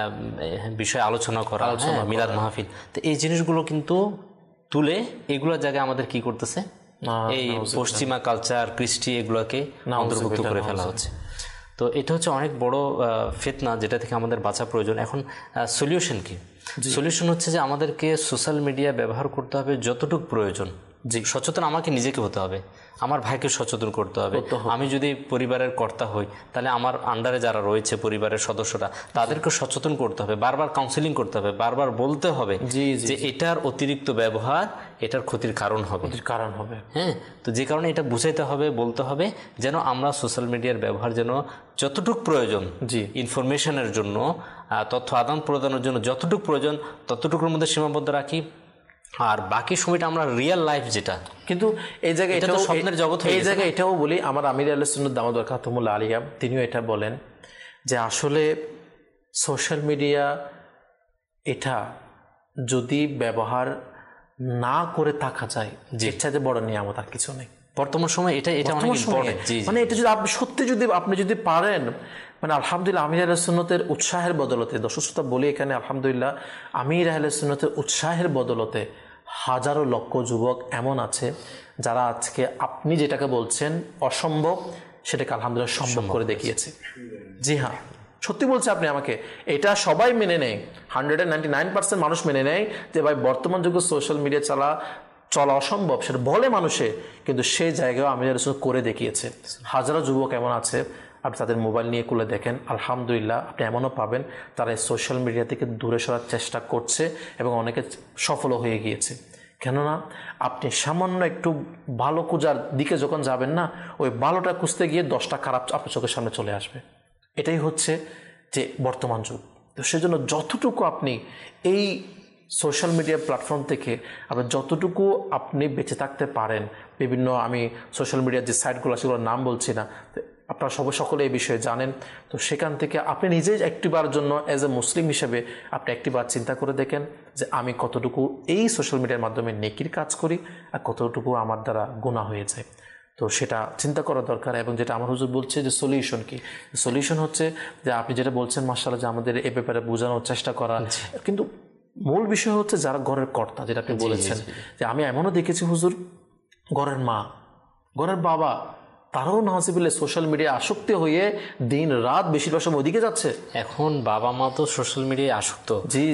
বিষয়ে আলোচনা করা, মিলাদ মাহফিল। তো এই জিনিসগুলো কিন্তু তুলে এগুলোর জায়গায় আমাদের কি করতেছে, এই পশ্চিমা কালচার কৃষ্টি এগুলোকে অন্তর্ভুক্ত করে ফেলা হচ্ছে। তো এটা হচ্ছে অনেক বড় ফিতনা, যেটা থেকে আমাদের বাঁচা প্রয়োজন। এখন সলিউশন কি? সলিউশন হচ্ছে যে আমাদেরকে সোশ্যাল মিডিয়া ব্যবহার করতে হবে যতটুকু প্রয়োজন। সচেতন আমাকে নিজেকে হতে হবে, আমার ভাইকে সচেতন করতে হবে। আমি যদি পরিবারের কর্তা হই, তাহলে আমার আন্ডারে যারা রয়েছে পরিবারের সদস্যরা, তাদেরকে সচেতন করতে হবে, বারবার কাউন্সিলিং করতে হবে, বারবার বলতে হবে যে এটার অতিরিক্ত ব্যবহার এটার ক্ষতির কারণ হবে। হ্যাঁ, তো যে কারণে এটা বুঝাইতে হবে, বলতে হবে, যেন আমরা সোশ্যাল মিডিয়ার ব্যবহার যেন যতটুকু প্রয়োজন ইনফরমেশনের জন্য, তথ্য আদান প্রদানের জন্য যতটুকু প্রয়োজন ততটুকুর মধ্যে সীমাবদ্ধ রাখি, আর বাকি সময়টা আমরা রিয়েল লাইফ যেটা। কিন্তু এই জায়গায় এটা স্বপ্নের জগৎ, এই জায়গায় এটাও বলি, আমার আমির আহলে সুন্নাত দামাত বরকাতুহুল্লাহ আলিয়া তিনিও এটা বলেন যে আসলে সোশ্যাল মিডিয়া এটা যদি ব্যবহার না করে থাকা যায়, এর চাইতে বড় নিয়ামত আর কিছু নেই বর্তমান সময়। এটা অনেক ইম্পর্টেন্ট। মানে এটা যদি আপনি সত্যি আপনি যদি পারেন, মানে আলহামদুলিল্লাহ আমির আহলে সুন্নতের উৎসাহের বদলতে, দর্শক শ্রোতা বলি এখানে আলহামদুলিল্লাহ আমির আহলে সুন্নতের উৎসাহের বদলতে হাজারো লক্ষ যুবক এমন আছে যারা আজকে আপনি যেটাকে বলছেন অসম্ভব, সেটাকে আলহামদুলিল্লাহ সম্ভব করে দেখিয়েছে। জি হ্যাঁ, সত্যি বলছে আপনি আমাকে, এটা সবাই মেনে নেয়, 199% মানুষ মেনে নেয় যে ভাই বর্তমান যুগে সোশ্যাল মিডিয়া চলা অসম্ভব, সেটা বলে মানুষে, কিন্তু সেই জায়গায় আমি করে দেখিয়েছে। হাজারো যুবক এমন আছে, আপনি তাদের মোবাইল নিয়ে খুলে দেখেন, আলহামদুলিল্লাহ আপনি এমনও পাবেন তারা এই সোশ্যাল মিডিয়া থেকে দূরে সরার চেষ্টা করছে এবং অনেকে সফলও হয়ে গিয়েছে। কেননা আপনি সামান্য একটু ভালো খোঁজার দিকে যখন যাবেন না, ওই ভালোটা খুঁজতে গিয়ে 10টা খারাপ আপনার চোখের সামনে চলে আসবে। এটাই হচ্ছে যে বর্তমান যুগ। তো সেজন্য যতটুকু আপনি এই সোশ্যাল মিডিয়া প্ল্যাটফর্ম থেকে আপনি যতটুকু আপনি বেঁচে থাকতে পারেন, বিভিন্ন আমি সোশ্যাল মিডিয়ার যে সাইটগুলো সেগুলোর নাম বলছি না, আপনারা সকলে এই বিষয়ে জানেন। তো সেখান থেকে আপনি নিজেই একটিবার জন্য অ্যাজ এ মুসলিম হিসেবে আপনি একটিবার চিন্তা করে দেখেন যে আমি কতটুকু এই সোশ্যাল মিডিয়ার মাধ্যমে নেকির কাজ করি আর কতটুকু আমার দ্বারা গুনাহ হয়ে যায়। তো সেটা চিন্তা করা দরকার। এবং যেটা আমার হুজুর বলছে যে সলিউশন কি, সলিউশন হচ্ছে যে আপনি যেটা বলছেন মাশাআল্লাহ, যে আমাদের এ ব্যাপারে বোঝানোর চেষ্টা করা, কিন্তু মূল বিষয় হচ্ছে যারা ঘরের কর্তা, যেটা আপনি বলেছেন, যে আমি এমনও দেখেছি হুজুর, ঘরের মা, ঘরের বাবা, তারাও নাউজুবিল্লাহ সোশ্যাল মিডিয়া আসক্তি হয়ে দিন রাত বেশিরভাগ সময় ওদিকে যাচ্ছে। এখন বাবা মা তো সোশ্যাল মিডিয়ায় আসক্ত।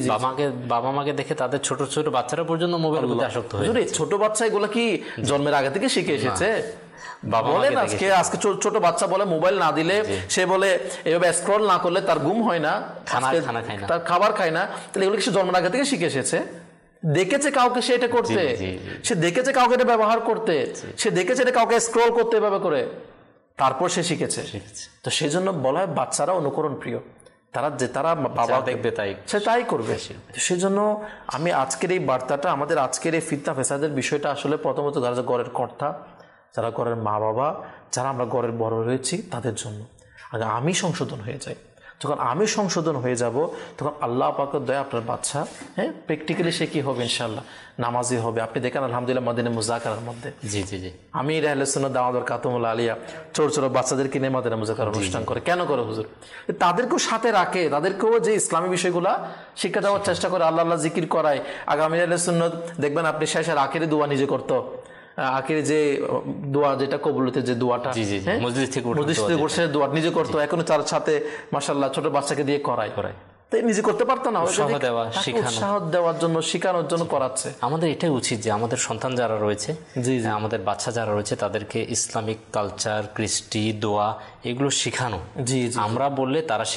বাবা মাকে দেখে তাদের ছোট ছোট বাচ্চারা পর্যন্ত মোবাইলের প্রতি আসক্ত হয়ে যায়। ছোট বাচ্চা এগুলো কি জন্মের আগে থেকে শিখে এসেছে? বলেন আজকে ছোট বাচ্চা বলে মোবাইল না দিলে, সে বলে এভাবে স্ক্রল না করলে তার ঘুম হয় না, তার খাবার খায় না। তাহলে এগুলো কিছু জন্মের আগে থেকে শিখে এসেছে, দেখেছে কাউকে সে এটা করতে, সে দেখেছে কাউকে এটা ব্যবহার করতে, সে দেখেছে এটা কাউকে স্ক্রল করতে এভাবে করে, তারপর সে শিখেছে। তো সেই জন্য বলা হয় বাচ্চারা অনুকরণ প্রিয়, তারা বাবা দেখবে তাই করবে। সেজন্য আমি আজকের এই বার্তাটা, আমাদের আজকের এই ফিতনা ফেসাদের বিষয়টা আসলে প্রথমত যারা ঘরের কর্তা, যারা ঘরের মা বাবা, যারা আমরা ঘরের বড় রয়েছি তাদের জন্য। আগে আমি সংশোধন হয়ে যাই, যখন আমি সংশোধন হয়ে যাব তখন আল্লাহ পাকের দয়া আপনার বাচ্চা প্র্যাকটিক্যালি সে কি হবে, ইনশাআল্লাহ নামাজি হবে। আপনি দেখেন আলহামদুলিল্লাহ মদিনা মুজাকারার মধ্যে আমি আহলে সুন্নাত দাওয়াত বরকাতুহুল্লাহ আলিয়া ছোট ছোট বাচ্চাদেরকে নিয়ে মদিনা মুজাকারা অনুষ্ঠান করে। কেন করে হুজুর? তাদেরকেও সাথে রাখে, তাদেরকেও যে ইসলামী বিষয়গুলা শিক্ষা দেওয়ার চেষ্টা করে, আল্লাহ আল্লাহ জিকির করায়। আগে আমি আহলে সুন্নাত দেখবেন আপনি শেষের আখেরি দোয়া নিজে করতো, আখেরি যে দোয়া যেটা কবুলতে যে দোয়াটা মসজিদ থেকে বসে দোয়া নিজে করতো, এখন তার সাথে মাশাআল্লাহ ছোট বাচ্চাকে দিয়ে করায়। তাই নিজে করতে পারতো না, উৎসাহ দেওয়ার জন্য, শেখানোর জন্য করাচ্ছে। আমাদের এটাই উচিত যে আমাদের সন্তান যারা রয়েছে, আমাদের বাচ্চা যারা রয়েছে, তাদেরকে ইসলামিক কালচার, কৃষ্টি, দোয়া এগুলো শেখানো। আমরা বললে তারা শিখবে।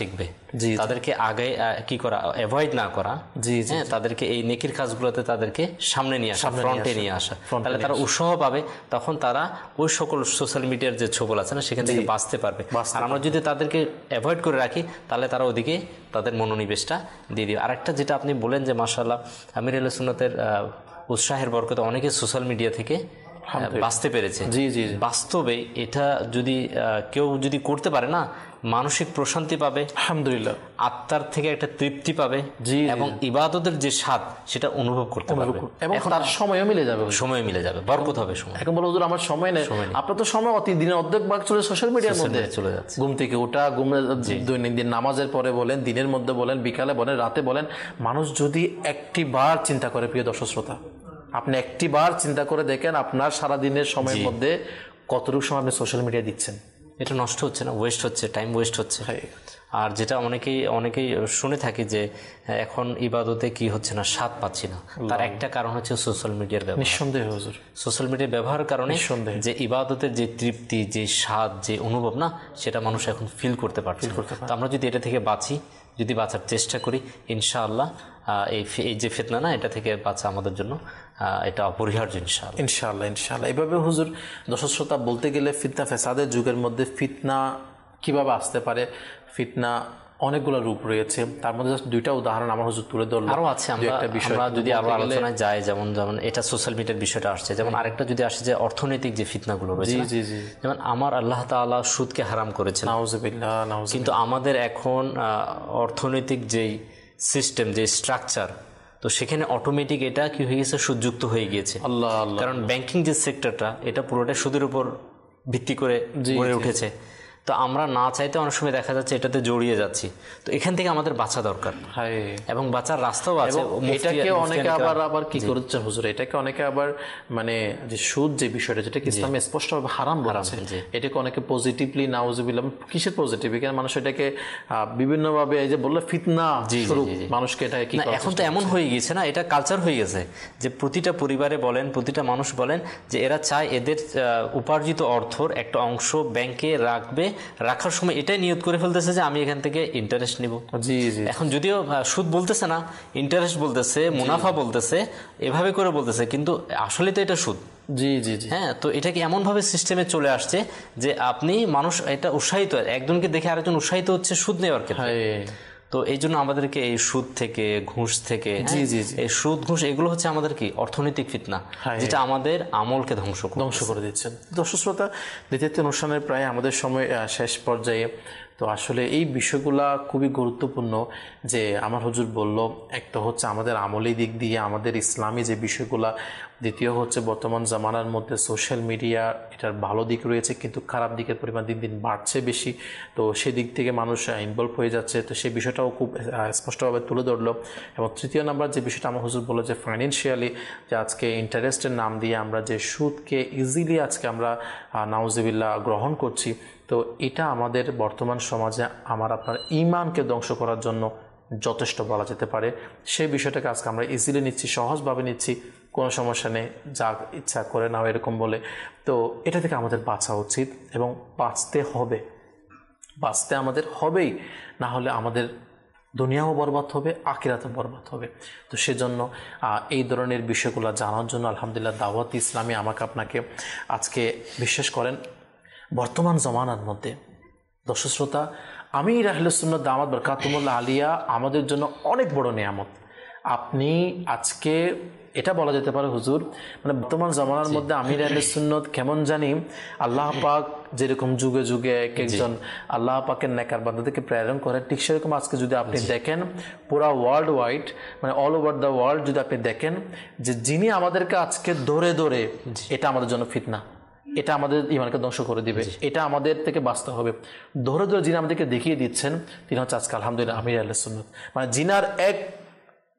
তাদেরকে আগে কি করা, অ্যাভয়েড না করা, হ্যাঁ, তাদেরকে এই নেকির কাজগুলোতে তাদেরকে সামনে নিয়ে আসা, ফ্রন্টে নিয়ে আসা, তাহলে তারা উৎসাহ পাবে, তখন তারা ওই সকল সোশ্যাল মিডিয়ার যে ছবল আছে না সেখান থেকে বাঁচতে পারবে। আর আমরা যদি তাদেরকে অ্যাভয়েড করে রাখি তাহলে তারা ওদিকে তাদের মনোনিবেশটা দিয়ে দিবে। আরেকটা যেটা আপনি বলেন যে মাশাআল্লাহ আমির আহলে সুন্নাতের উৎসাহের বরকতে অনেকে সোশ্যাল মিডিয়া থেকে বাঁচতে পেরেছে। বাস্তবে এটা যদি কেউ যদি করতে পারে না, মানসিক প্রশান্তি পাবে, আলহামদুলিল্লাহ, আত্মার থেকে একটা তৃপ্তি পাবে, এবং ইবাদতের যে স্বাদ সেটা অনুভব করতে পারবে, এবং তার সময়ও মিলে যাবে, সময় মিলে যাবে, বরকত হবে সময়। এখন বলো হুজুর আমার সময় নেই, আপনার তো সময় অতি দিনের অর্ধেক ভাগ চলে সোশ্যাল মিডিয়ার মধ্যে চলে যাচ্ছে। ঘুম থেকে ওঠা, দৈনন্দিন নামাজের পরে বলেন, দিনের মধ্যে বলেন, বিকালে বলেন, রাতে বলেন, মানুষ যদি একটি বার চিন্তা করে, প্রিয় দর্শক শ্রোতা, আপনি একটি বার চিন্তা করে দেখেন আপনার সারাদিনের সময়ের মধ্যে কতটুকু সময় আপনি সোশ্যাল মিডিয়া দিচ্ছেন। এটা নষ্ট হচ্ছে না, ওয়েস্ট হচ্ছে, টাইম ওয়েস্ট হচ্ছে। আর যেটা অনেকেই শুনে থাকি যে এখন ইবাদতে কি হচ্ছে না, স্বাদ পাচ্ছি না, তার একটা কারণ হচ্ছে সোশ্যাল মিডিয়ার ব্যবহার। নিঃসন্দেহে হুজুর, সোশ্যাল মিডিয়ার ব্যবহারের কারণে যে ইবাদতের যে তৃপ্তি, যে স্বাদ, যে অনুভব না, সেটা মানুষ এখন ফিল করতে পারছে। তো আমরা যদি এটা থেকে বাঁচি, যদি বাঁচার চেষ্টা করি, ইনশাআল্লাহ এই যে ফিতনা না, এটা থেকে বাঁচা আমাদের জন্য এটা অপরিহার্য ইনশাআল্লাহ। এভাবে হুজুর দর্শক শ্রোতা বলতে গেলে ফিতনা ফেসাদের যুগের মধ্যে ফিতনা কিভাবে আসতে পারে, ফিতনা অনেকগুলো রূপ রয়েছে, তার মধ্যে দুইটা উদাহরণ আমার হুজুর তুলে ধরলো। আরো আছে, আমরা যদি আরো আলোচনায় যাই, যেমন এটা সোশ্যাল মিডিয়ার বিষয়টা আসছে, যেমন আরেকটা যদি আসে যে অর্থনৈতিক যে ফিতনাগুলো রয়েছে, যেমন আমার আল্লাহ তাআলা সুদকে হারাম করেছেন, নাউযুবিল্লাহ, কিন্তু আমাদের এখন অর্থনৈতিক যেই সিস্টেম, যে স্ট্রাকচার, তো সেখানে অটোমেটিক এটা কি হয়ে গেছে, সুদযুক্ত হয়ে গিয়েছে। কারণ ব্যাংকিং যে সেক্টরটা, এটা পুরোটা সুদের উপর ভিত্তি করে গড়ে উঠেছে। তো আমরা না চাইতে অনেক সময় দেখা যাচ্ছে এটাতে জড়িয়ে যাচ্ছি। তো এখান থেকে আমাদের বাঁচা দরকার, এবং বাঁচার রাস্তাও আছে। এটাকে অনেকে আবার কি করছে হুজুর, এটাকে অনেকে আবার মানে যে সুদ যে বিষয়টা, যেটাকে ইসলামে স্পষ্টভাবে হারাম বলেছে, এটাকে অনেকে পজিটিভলি, নাউজুবিল্লাহ, কিসের পজিটিভ, এখানে মানুষ এটাকে বিভিন্নভাবে এই যে বললো ফিতনা স্বরূপ মানুষকে এটা কি, এখন তো এমন হয়ে গিয়েছে না, এটা কালচার হয়ে গেছে যে প্রতিটা পরিবারে বলেন, প্রতিটা মানুষ বলেন যে এরা চায় এদের উপার্জিত অর্থর একটা অংশ ব্যাংকে রাখবে, রাখার সময় এটাই নিয়ত করে ফেলতেছে যে আমি এখান থেকে ইন্টারেস্ট নিব। এখন যদিও সুদ বলতেছে না, ইন্টারেস্ট বলতেছে, মুনাফা বলতেছে, এভাবে করে বলতেছে, কিন্তু আসলে তো এটা সুদ। হ্যাঁ, তো এটাকে এমন ভাবে সিস্টেমে চলে আসছে যে আপনি মানুষ এটা উৎসাহিত, একজনকে দেখে আরেকজন উৎসাহিত হচ্ছে সুদ নেওয়ার ক্ষেত্রে। তো এই জন্য আমাদেরকে এই সুদ থেকে, ঘুষ থেকে, এই সুদ ঘুষ এগুলো হচ্ছে আমাদের কি অর্থনৈতিক ফিতনা, যেটা আমাদের আমলকে ধ্বংস করে দিচ্ছেন। দর্শক শ্রোতা, দ্বিতীয় অনুষ্ঠানের প্রায় আমাদের সময় শেষ পর্যায়ে। তো আসলে এই বিষয়গুলা খুবই গুরুত্বপূর্ণ যে আমার হুজুর বলল, একটা হচ্ছে আমাদের আমলি দিক দিয়ে আমাদের ইসলামী যে বিষয়গুলা, দ্বিতীয় হচ্ছে বর্তমান জামানার মধ্যে সোশ্যাল মিডিয়া এটার ভালো দিক রয়েছে, কিন্তু খারাপ দিকের পরিমাণ দিন দিন বাড়ছে বেশি। তো সেদিক থেকে মানুষ ইনভলভ হয়ে যাচ্ছে, তো সেই বিষয়টাও খুব স্পষ্টভাবে তুলে ধরলো। এবং তৃতীয় নাম্বার যে বিষয়টা আমার হুজুর বললো যে ফাইন্যান্সিয়ালি যে আজকে ইন্টারেস্টের নাম দিয়ে আমরা যে সুদকে ইজিলি আজকে আমরা নাউজুবিল্লাহ গ্রহণ করছি, তো এটা আমাদের বর্তমান সমাজে আমার আপনার ঈমানকে ধ্বংস করার জন্য যথেষ্ট বলা যেতে পারে। সেই বিষয়টাকে আজকে আমরা ইজিলি নিচ্ছি, সহজভাবে নিচ্ছি, কোনো সমস্যা নেই, যা ইচ্ছা করে নাও এরকম বলে। তো এটা থেকে আমাদের বাঁচা উচিত এবং বাঁচতে হবে, বাঁচতে আমাদের হবেই, না হলে আমাদের দুনিয়াও বরবাদ হবে, আখিরাতও বরবাদ হবে। তো সেজন্য এই ধরনের বিষয়গুলো জানার জন্য আলহামদুলিল্লাহ দাওয়াত ইসলামী আমাকে আপনাকে আজকে বিশ্বাস করেন বর্তমান জমানার মধ্যে দর্শক শ্রোতা, আমির আহলে সুন্নাত দামাত বরকাতুহুল্লাহ আলিয়া আমাদের জন্য অনেক বড় নিয়ামত। আপনি আজকে এটা বলা যেতে পারে হুজুর, মানে বর্তমান জমানার মধ্যে আমির আহলে সুন্নাত কেমন জানি আল্লাহ পাক যেরকম যুগে যুগে এক একজন আল্লাহ পাকের নেকার বান্দাদেরকে প্রেরণ করেন, ঠিক সেরকম আজকে যদি আপনি দেখেন পুরা ওয়ার্ল্ড ওয়াইড, মানে অল ওভার দ্য ওয়ার্ল্ড যদি আপনি দেখেন যে যিনি আমাদেরকে আজকে ধরে ধরে, এটা আমাদের জন্য ফিতনা, এটা আমাদের ঈমানকে ধ্বংস করে দিবে, এটা আমাদের থেকে বাঁচতে হবে, ধরে ধরে যিনি আমাদেরকে দেখিয়ে দিচ্ছেন তিনি হচ্ছে আজকে আলহামদুলিল্লাহ আমির আহলে সুন্নাত। মানে জিনার এক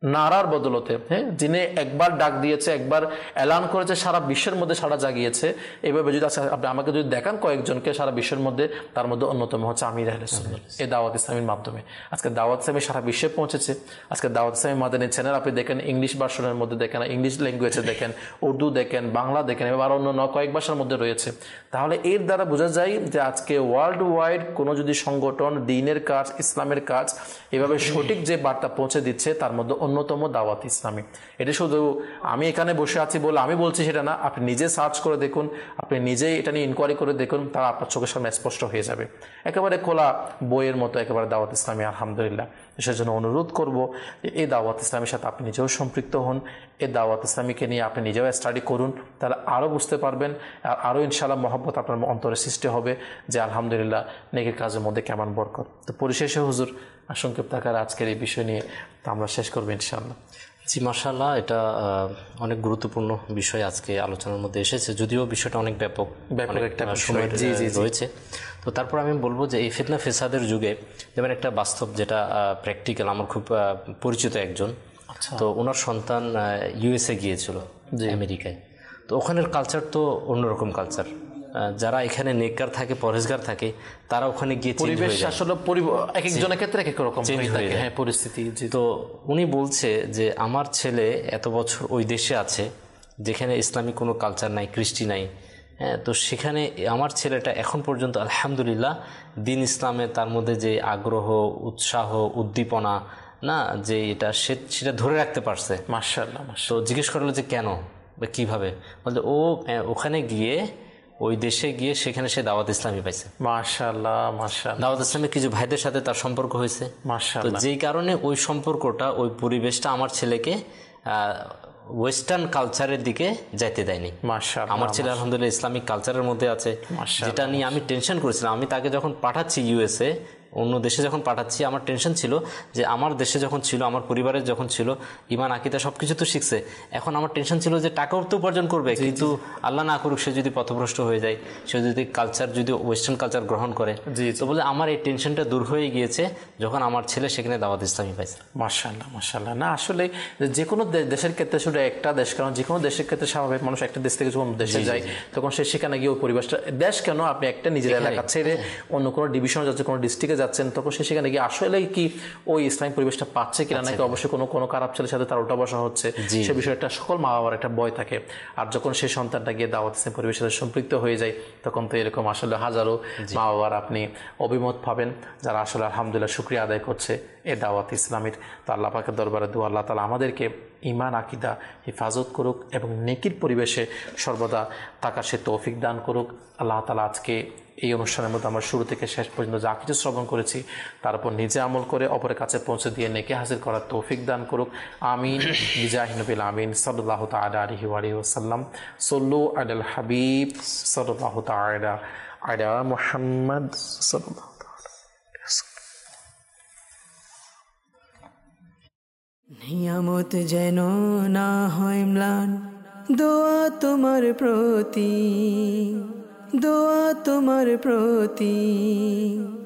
নারার বদলতে, হ্যাঁ, যিনি একবার ডাক দিয়েছে, একবার এলান করেছে, সারা বিশ্বের মধ্যে সারা জাগিয়েছে। এইভাবে যদি আপনি আমাকে যদি দেখান কয়েকজনকে সারা বিশ্বের মধ্যে, তার মধ্যে অন্যতম হচ্ছে আমির আহলে সুন্নাত, এই দাওয়াত ইসলামীর মাধ্যমে আজকে দাওয়াত ইসলামী সারা বিশ্বে পৌঁছেছে। আজকে দাওয়াত ইসলামী মাদানী চ্যানেল আপনি দেখেন, ইংলিশ ভার্সনের মধ্যে দেখেন, ইংলিশ ল্যাঙ্গুয়েজে দেখেন, উর্দু দেখেন, বাংলা দেখেন, এবার অন্য কয়েক ভাষার মধ্যে রয়েছে। তাহলে এর দ্বারা বোঝা যায় যে আজকে ওয়ার্ল্ড ওয়াইড কোনো যদি সংগঠন দ্বীনের কাজ, ইসলামের কাজ এভাবে সঠিক যে বার্তা পৌঁছে দিচ্ছে, তার মধ্যে অন্যতম দাওয়াত ইসলামী। এটা শুধু আমি এখানে বসে আছি বলে আমি বলছি সেটা না, আপনি নিজে সার্চ করে দেখুন, আপনি নিজেই এটা নিয়ে ইনকোয়ারি করে দেখুন, তারা আপনার চোখের সামনে স্পষ্ট হয়ে যাবে। একেবারে খোলা বইয়ের মতো একেবারে দাওয়াত ইসলামী, আলহামদুলিল্লাহ। সেজন্য অনুরোধ করব যে এই দাওয়াত ইসলামের সাথে আপনি নিজেও সম্পৃক্ত হন, এই দাওয়াত ইসলামীকে নিয়ে আপনি নিজেও স্টাডি করুন, তাহলে আরও বুঝতে পারবেন, আরও ইনশাআল্লাহ মহব্বত আপনার অন্তরে সৃষ্টি হবে যে আলহামদুলিল্লাহ নেকের কাজের মধ্যে কেমন বরকত। তো পরিশেষে হুজুর সংক্ষিপ্ত আকারে আজকের এই বিষয় নিয়ে তো আমরা শেষ করবো ইনশাআল্লাহ। জি, মাশাআল্লাহ, এটা অনেক গুরুত্বপূর্ণ বিষয় আজকে আলোচনার মধ্যে এসেছে, যদিও বিষয়টা অনেক ব্যাপক একটা সময় রয়েছে। তো তারপর আমি বলবো যে এই ফিতনা ফেসাদের যুগে যেমন একটা বাস্তব যেটা প্র্যাকটিক্যাল, আমার খুব পরিচিত একজন, তো ওনার সন্তান ইউএসএ গিয়েছিল, আমেরিকায়। তো ওখানের কালচার তো অন্যরকম কালচার, যারা এখানে নেককার থাকে, পরহেজগার থাকে, তারা ওখানে গিয়ে পরিবেশ আসলে এক একজনের ক্ষেত্রে এক এক রকম পরিস্থিতি। তো উনি বলছে যে আমার ছেলে এত বছর ওই দেশে আছে যেখানে ইসলামিক কোনো কালচার নাই, কৃষ্টি নাই, হ্যাঁ, তো সেখানে আমার ছেলেটা এখন পর্যন্ত আলহামদুলিল্লাহ দিন ইসলামে তার মধ্যে যে আগ্রহ, উৎসাহ, উদ্দীপনা না, যে এটা সেটা ধরে রাখতে পারছে। মাশাআল্লাহ। তো জিজ্ঞেস করলো যে কেন বা কীভাবে, বলতে ও ওখানে গিয়ে, ওই দেশে গিয়ে সেখানে সে দাওয়াত ইসলামী পাইছে। মাশাআল্লাহ, মাশাআল্লাহ। দাওয়াত ইসলামী কিছু ভাইদের সাথে তার সম্পর্ক হয়েছে, মাশাআল্লাহ। তো যেই কারণে ওই সম্পর্কটা, ওই পরিবেশটা আমার ছেলেকে ওয়েস্টার্ন কালচারের দিকে যাইতে দেয়নি। মাশাআল্লাহ। আমার ছেলে আলহামদুলিল্লাহ ইসলামিক কালচারের মধ্যে আছে, যেটা নিয়ে আমি টেনশন করেছিলাম। আমি তাকে যখন পাঠাচ্ছি ইউএসএ, অন্য দেশে যখন পাঠাচ্ছি, আমার টেনশন ছিল যে আমার দেশে যখন ছিল, আমার পরিবারের যখন ছিল, ইমান আকিদা সব কিছু তো শিখছে, এখন আমার টেনশন ছিল যে টাকাও তো উপার্জন করবে, কিন্তু আল্লাহ না করুক সে যদি পথভ্রষ্ট হয়ে যায়, সে যদি কালচার, যদি ওয়েস্টার্ন কালচার গ্রহণ করে। তো বলে আমার এই টেনশনটা দূর হয়ে গিয়েছে যখন আমার ছেলে সেখানে দাওয়াত ইসলামী পাইছে। মাশাআল্লাহ, মাশাআল্লাহ। না আসলে যে কোনো দেশের ক্ষেত্রে শুধু একটা দেশ, কারণ যে কোনো দেশের ক্ষেত্রে স্বাভাবিক মানুষ একটা দেশ থেকে যখন দেশে যায় তখন সে সেখানে গিয়ে ওই পরিবেশটা, দেশ কেন আপনি একটা নিজের এলাকা ছেড়ে অন্য কোনো ডিভিশনে যাচ্ছেন, কোনো ডিস্ট্রিক্টে যাচ্ছেন, তখন সে সেখানে গিয়ে আসলে কি ওই ইসলামিক পরিবেশটা পাচ্ছে কিনা, নাকি অবশ্যই কোনো খারাপ ছেলের সাথে তার উঠা বসা হচ্ছে, সে বিষয়টা সকল মা বাবার একটা ভয় থাকে। আর যখন সেই সন্তানটা গিয়ে দাওয়াত ইসলামী পরিবেশের সাথে সম্পৃক্ত হয়ে যায়, তখন তো এরকম আসলে হাজারো মা বাবার আপনি অভিমত পাবেন যারা আসলে আলহামদুলিল্লাহ শুকরিয়া আদায় করছে এই দাওয়াত ইসলামীর। তো আল্লাহ পাকের দরবারে দোয়া, আল্লাহ তাআলা আমাদেরকে ঈমান আকিদা হেফাজত করুক এবং নেকির পরিবেশে সর্বদা থাকার সে তৌফিক দান করুক। আল্লাহ তাআলা আজকে এই অনুষ্ঠানের মধ্যে আমরা শুরু থেকে শেষ পর্যন্ত যা কিছু শ্রবণ করেছি তার উপর নিজে আমল করে অপরের কাছে পৌঁছে দিয়ে নেকি হাসিল করার তৌফিক দান করুক। আমিন বিজাহি নবিল আমিন সাল্লাল্লাহু তাআলা আলাইহি ওয়া সাল্লাম। সল্লু আলাল হাবিব সাল্লাল্লাহু তাআলা আলা মুহাম্মদ সাল্লাল্লাহু নিয়ামত যেন না হয় ম্লান, দোয়া তোমার প্রতি, দোয়া তোমার প্রতি।